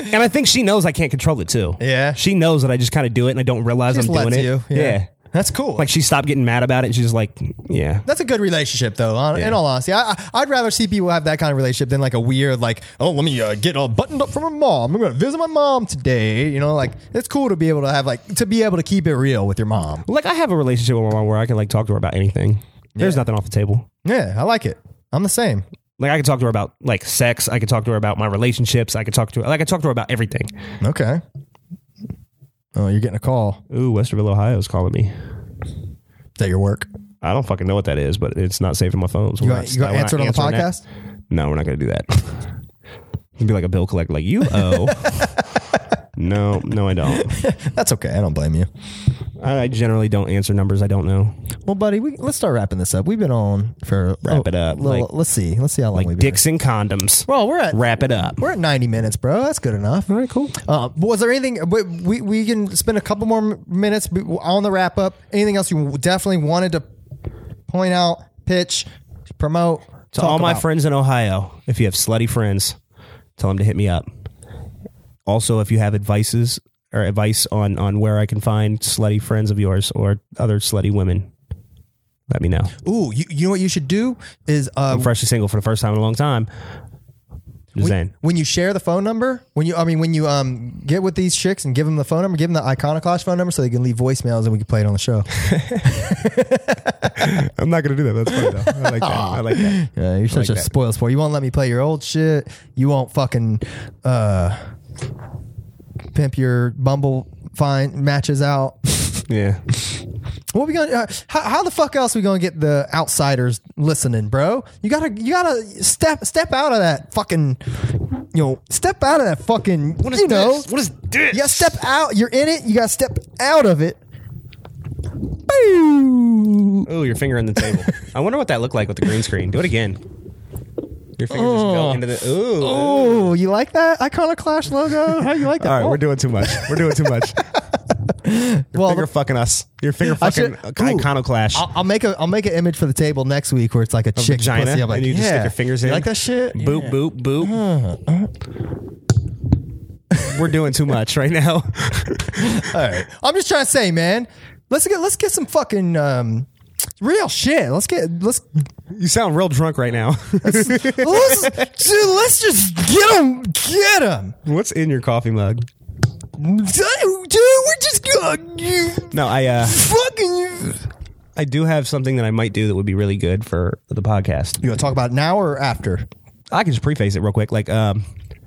And I think she knows I can't control it too. Yeah. She knows that I just kind of do it and I don't realize Just I'm doing lets it. you. Yeah. Yeah. That's cool. Like she stopped getting mad about it and she's like, yeah. That's a good relationship, though. hon- Yeah. In all honesty, I, I, I'd rather see people have that kind of relationship than like a weird, like, oh, let me uh, get all buttoned up from my mom. I'm going to visit my mom today. You know, like it's cool to be able to have like to be able to keep it real with your mom. Like I have a relationship with my mom where I can like talk to her about anything. There's Yeah. nothing off the table. Yeah, I like it. I'm the same. Like I could talk to her about like sex. I could talk to her about my relationships. I could talk to her. Like I talk to her about everything. Okay. Oh, you're getting a call. Ooh, Westerville, Ohio is calling me. Is that your work? I don't fucking know what that is, but it's not saved in my phone. So You we're gonna, not- you gonna we're not answer it on the answering that. podcast? No, we're not going to do that. It'd be like a bill collector. Like you owe. no, no, I don't. That's okay. I don't blame you. I generally don't answer numbers I don't know. Well, buddy, we, let's start wrapping this up. We've been on for Wrap it up, little- like- let's see. Let's see how long Like we've been. dicks and condoms. Well, we're at Wrap it up. we're at ninety minutes, bro. That's good enough. All right, cool. Uh, was there anything we, we we can spend a couple more m- minutes b- on the wrap up? Anything else you definitely wanted to point out, pitch, promote? To all my friends in Ohio, if you have slutty friends, tell them to hit me up. Also, if you have advices or advice on, on where I can find slutty friends of yours or other slutty women, let me know. Ooh, you, you know what you should do is uh, I'm freshly single for the first time in a long time. Just saying. when you share the phone number, when you I mean when you um get with these chicks and give them the phone number, give them the Iconoclash phone number so they can leave voicemails and we can play it on the show. I'm not going to do that. That's funny, though. I like that. I like that. Yeah, you're such like a that. spoil sport. You won't let me play your old shit. You won't fucking uh, pimp your Bumble find matches out. Yeah. What we gonna? Uh, how, how the fuck else we gonna get the outsiders listening, bro? You gotta, you gotta step step out of that fucking, you know, step out of that fucking. What is you know, this? What is this? You gotta step out. You're in it. You gotta step out of it. Boo. Oh, your finger on the table. I wonder what that looked like with the green screen. Do it again. Your finger just go into the. Ooh. Oh, you like that Iconoclash logo? How you like that? All right, Oh. we're doing too much. We're doing too much. Your Well, finger fucking us. Your finger I fucking should- ooh. Iconoclash. I'll, I'll make a I'll make an image for the table next week where it's like a chick's vagina, pussy. I'm like, and you yeah. just stick your fingers You in. like that shit? Boop, Yeah. boop, boop. We're doing too much right now. All right. I'm just trying to say, man. Let's get let's get some fucking um, real shit. Let's get let's You sound real drunk right now. let's, let's dude. Let's just get them. Get them. What's in your coffee mug? Dude, we're just gonna No, I uh, fucking. I do have something that I might do that would be really good for the podcast. You want to talk about it now or after? I can just preface it real quick. Like, um,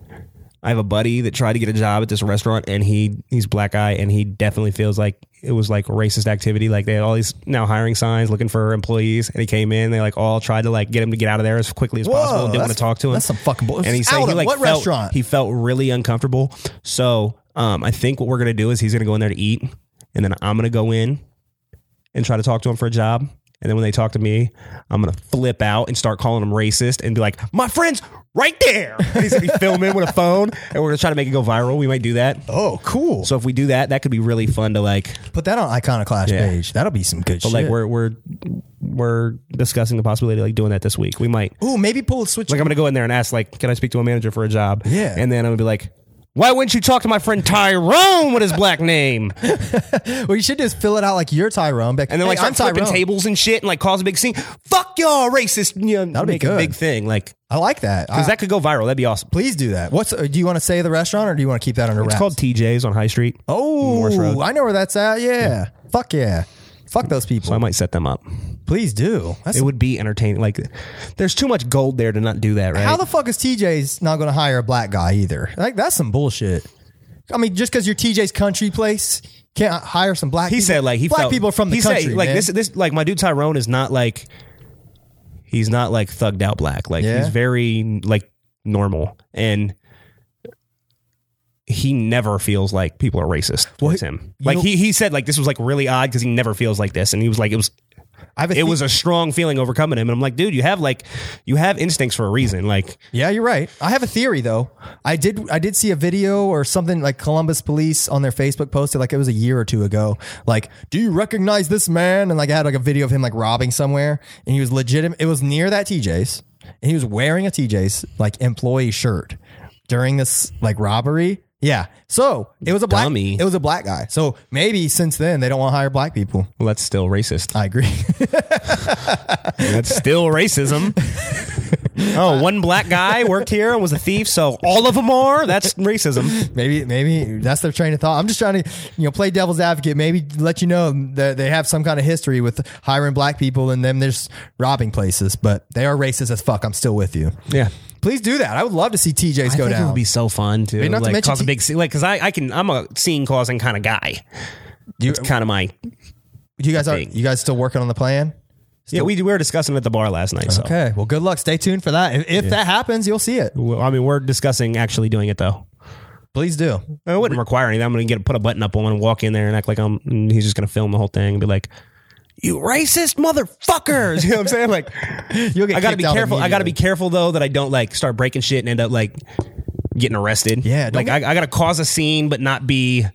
I have a buddy that tried to get a job at this restaurant, and he he's black guy, and he definitely feels like it was like racist activity. Like they had all these now hiring signs looking for employees, and he came in. They like all tried to like get him to get out of there as quickly as Whoa, possible. Didn't want to that's- talk to him. that's some fucking bull- And he said Out he of like what felt, restaurant? He felt really uncomfortable. So um, I think what we're gonna do is he's gonna go in there to eat, and then I'm gonna go in and try to talk to him for a job. And then when they talk to me, I'm going to flip out and start calling them racist and be like, my friend's right there. And he's going to be filming with a phone, and we're going to try to make it go viral. We might do that. Oh, cool. So if we do that, that could be really fun to like, Put that on Iconoclash Yeah. page. That'll be some good but shit. like we're, we're, we're discussing the possibility of like doing that this week. We might, Ooh, maybe pull a switch. like I'm going to go in there and ask like, can I speak to a manager for a job? Yeah. And then I'm going to be like, why wouldn't you talk to my friend Tyrone with his black name? What you should do is fill it out like you're Tyrone. Like, And then like hey, start flipping Tyrone. tables and shit and like cause a big scene. Fuck y'all racist. You know, That'd be make a good. big thing. Like, I like that. because I- that could go viral. That'd be awesome. Please do that. What's uh, do you want to say the restaurant or do you want to keep that under wraps? It's called T J's on High Street. Morse Oh, Road. I know where that's at. Yeah. Fuck yeah. Fuck those people. So I might set them up. Please do. That's It would be entertaining. Like, there's too much gold there to not do that, right? How the fuck is T J's not going to hire a black guy either? Like that's some bullshit. I mean, just because you're T J's country place, can't hire some black. he people? said like he black felt, people are from the he country. Said, like man. this, this, like my dude Tyrone is not like he's not like thugged out black. Like Yeah. he's very like normal, and he never feels like people are racist towards Well, him. you Like know- he he said like this was like really odd because he never feels like this, and he was like it was. I have a It the- was a strong feeling overcoming him, and I'm like, dude, you have like, you have instincts for a reason. Like, Yeah, you're right. I have a theory though. I did I did see a video or something like Columbus police on their Facebook posted like it was a year or two ago. Like, do you recognize this man? And like I had like a video of him like robbing somewhere, and he was legitimate. It was near that T J's, and he was wearing a T J's like employee shirt. during this like robbery. Yeah. So it was a black. Dummy. It was a black guy. So maybe since then they don't want to hire black people. Well, that's still racist. I agree. That's still racism. Oh, one black guy worked here and was a thief, so all of them are? That's racism. maybe maybe that's their train of thought. I'm just trying to, you know, play devil's advocate. Maybe let you know that they have some kind of history with hiring black people and them just robbing places, but they are racist as fuck. I'm still with you. Yeah. Please do that. I would love to see T Js I go think down. it would be so fun to Maybe not to like mention cause a T- big scene, like because I, I can I'm a scene causing kind of guy. You- It's kind of my you guys are thing. you guys still working on the plan? yeah. We, we were discussing it at the bar last night. So Okay. Well, good luck. Stay tuned for that. If, if that happens, you'll see it. Well, I mean, we're discussing actually doing it though. Please do. It wouldn't require anything. I'm going to get put a button up on and walk in there and act like I'm. And he's just going to film the whole thing and be like, "You racist motherfuckers!" You know what I'm saying? Like, You'll get I got to kicked be out careful. I got to be immediately. careful though that I don't like start breaking shit and end up like getting arrested. Yeah, don't like I, I got to cause a scene, but not be.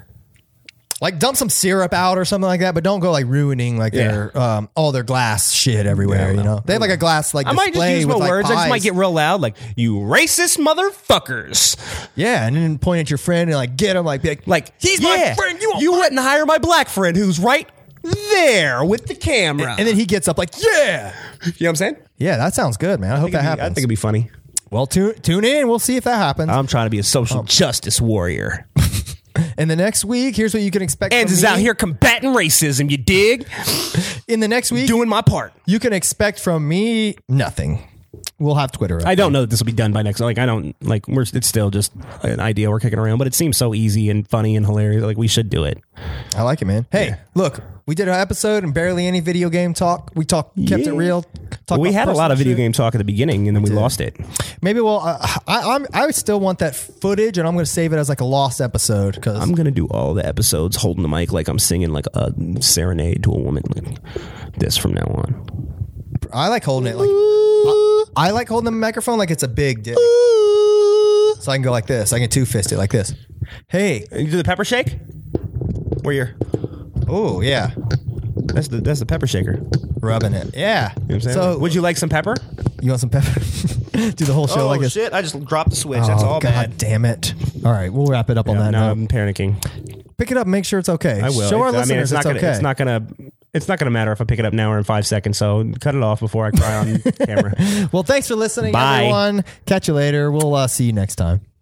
Like dump some syrup out or something like that, but don't go like ruining like Yeah. their um all their glass shit everywhere. Yeah, you no. know, they have like a glass like I might just display use my with, like, words. I just might pies. get real loud, like "you racist motherfuckers." Yeah, and then point at your friend and like get him like be like, Like he's yeah, my friend. You, you wouldn't hire my black friend who's right there with the camera. and then he gets up like yeah, you know what I'm saying? yeah. That sounds good, man. I hope that I happens. think it'd be funny. well, tune tune in. We'll see if that happens. I'm trying to be a social Oh. justice warrior. in the next week, here's what you can expect. And from is me. out here combating racism, you dig? in the next week. Doing my part. You can expect from me nothing. We'll have Twitter. Up. I don't know that this will be done by next. Like I don't like. We're it's still just an idea we're kicking around, but it seems so easy and funny and hilarious. Like we should do it. I like it, man. Hey, look, we did an episode and barely any video game talk. We talked, kept Yeah. it real. Talked we about had a lot of personal video shit. game talk at the beginning, and then we lost it. Maybe we'll. Uh, I I'm, I still want that footage, and I'm going to save it as like a lost episode because I'm gonna do all the episodes holding the mic like I'm singing like a serenade to a woman, like this from now on. I like holding it like I, I like holding the microphone like it's a big dick, so I can go like this. I can two fist it like this. Hey, You do the pepper shake. Where you're? oh yeah, That's the that's the pepper shaker. rubbing it. Yeah. You know what I'm saying? So Would you like some pepper? you want some pepper? Do the whole show like this. shit! I just dropped the switch. Oh, That's all God bad. damn it! All right, we'll wrap it up on Yeah, that now note. I'm panicking. Pick it up, and make sure it's okay. I will. Show our It's- I listeners mean, it's not it's gonna, okay. It's not gonna. It's not gonna matter if I pick it up now or in five seconds. So cut it off before I cry on camera. Well, thanks for listening, Bye. everyone. Catch you later. We'll uh, see you next time.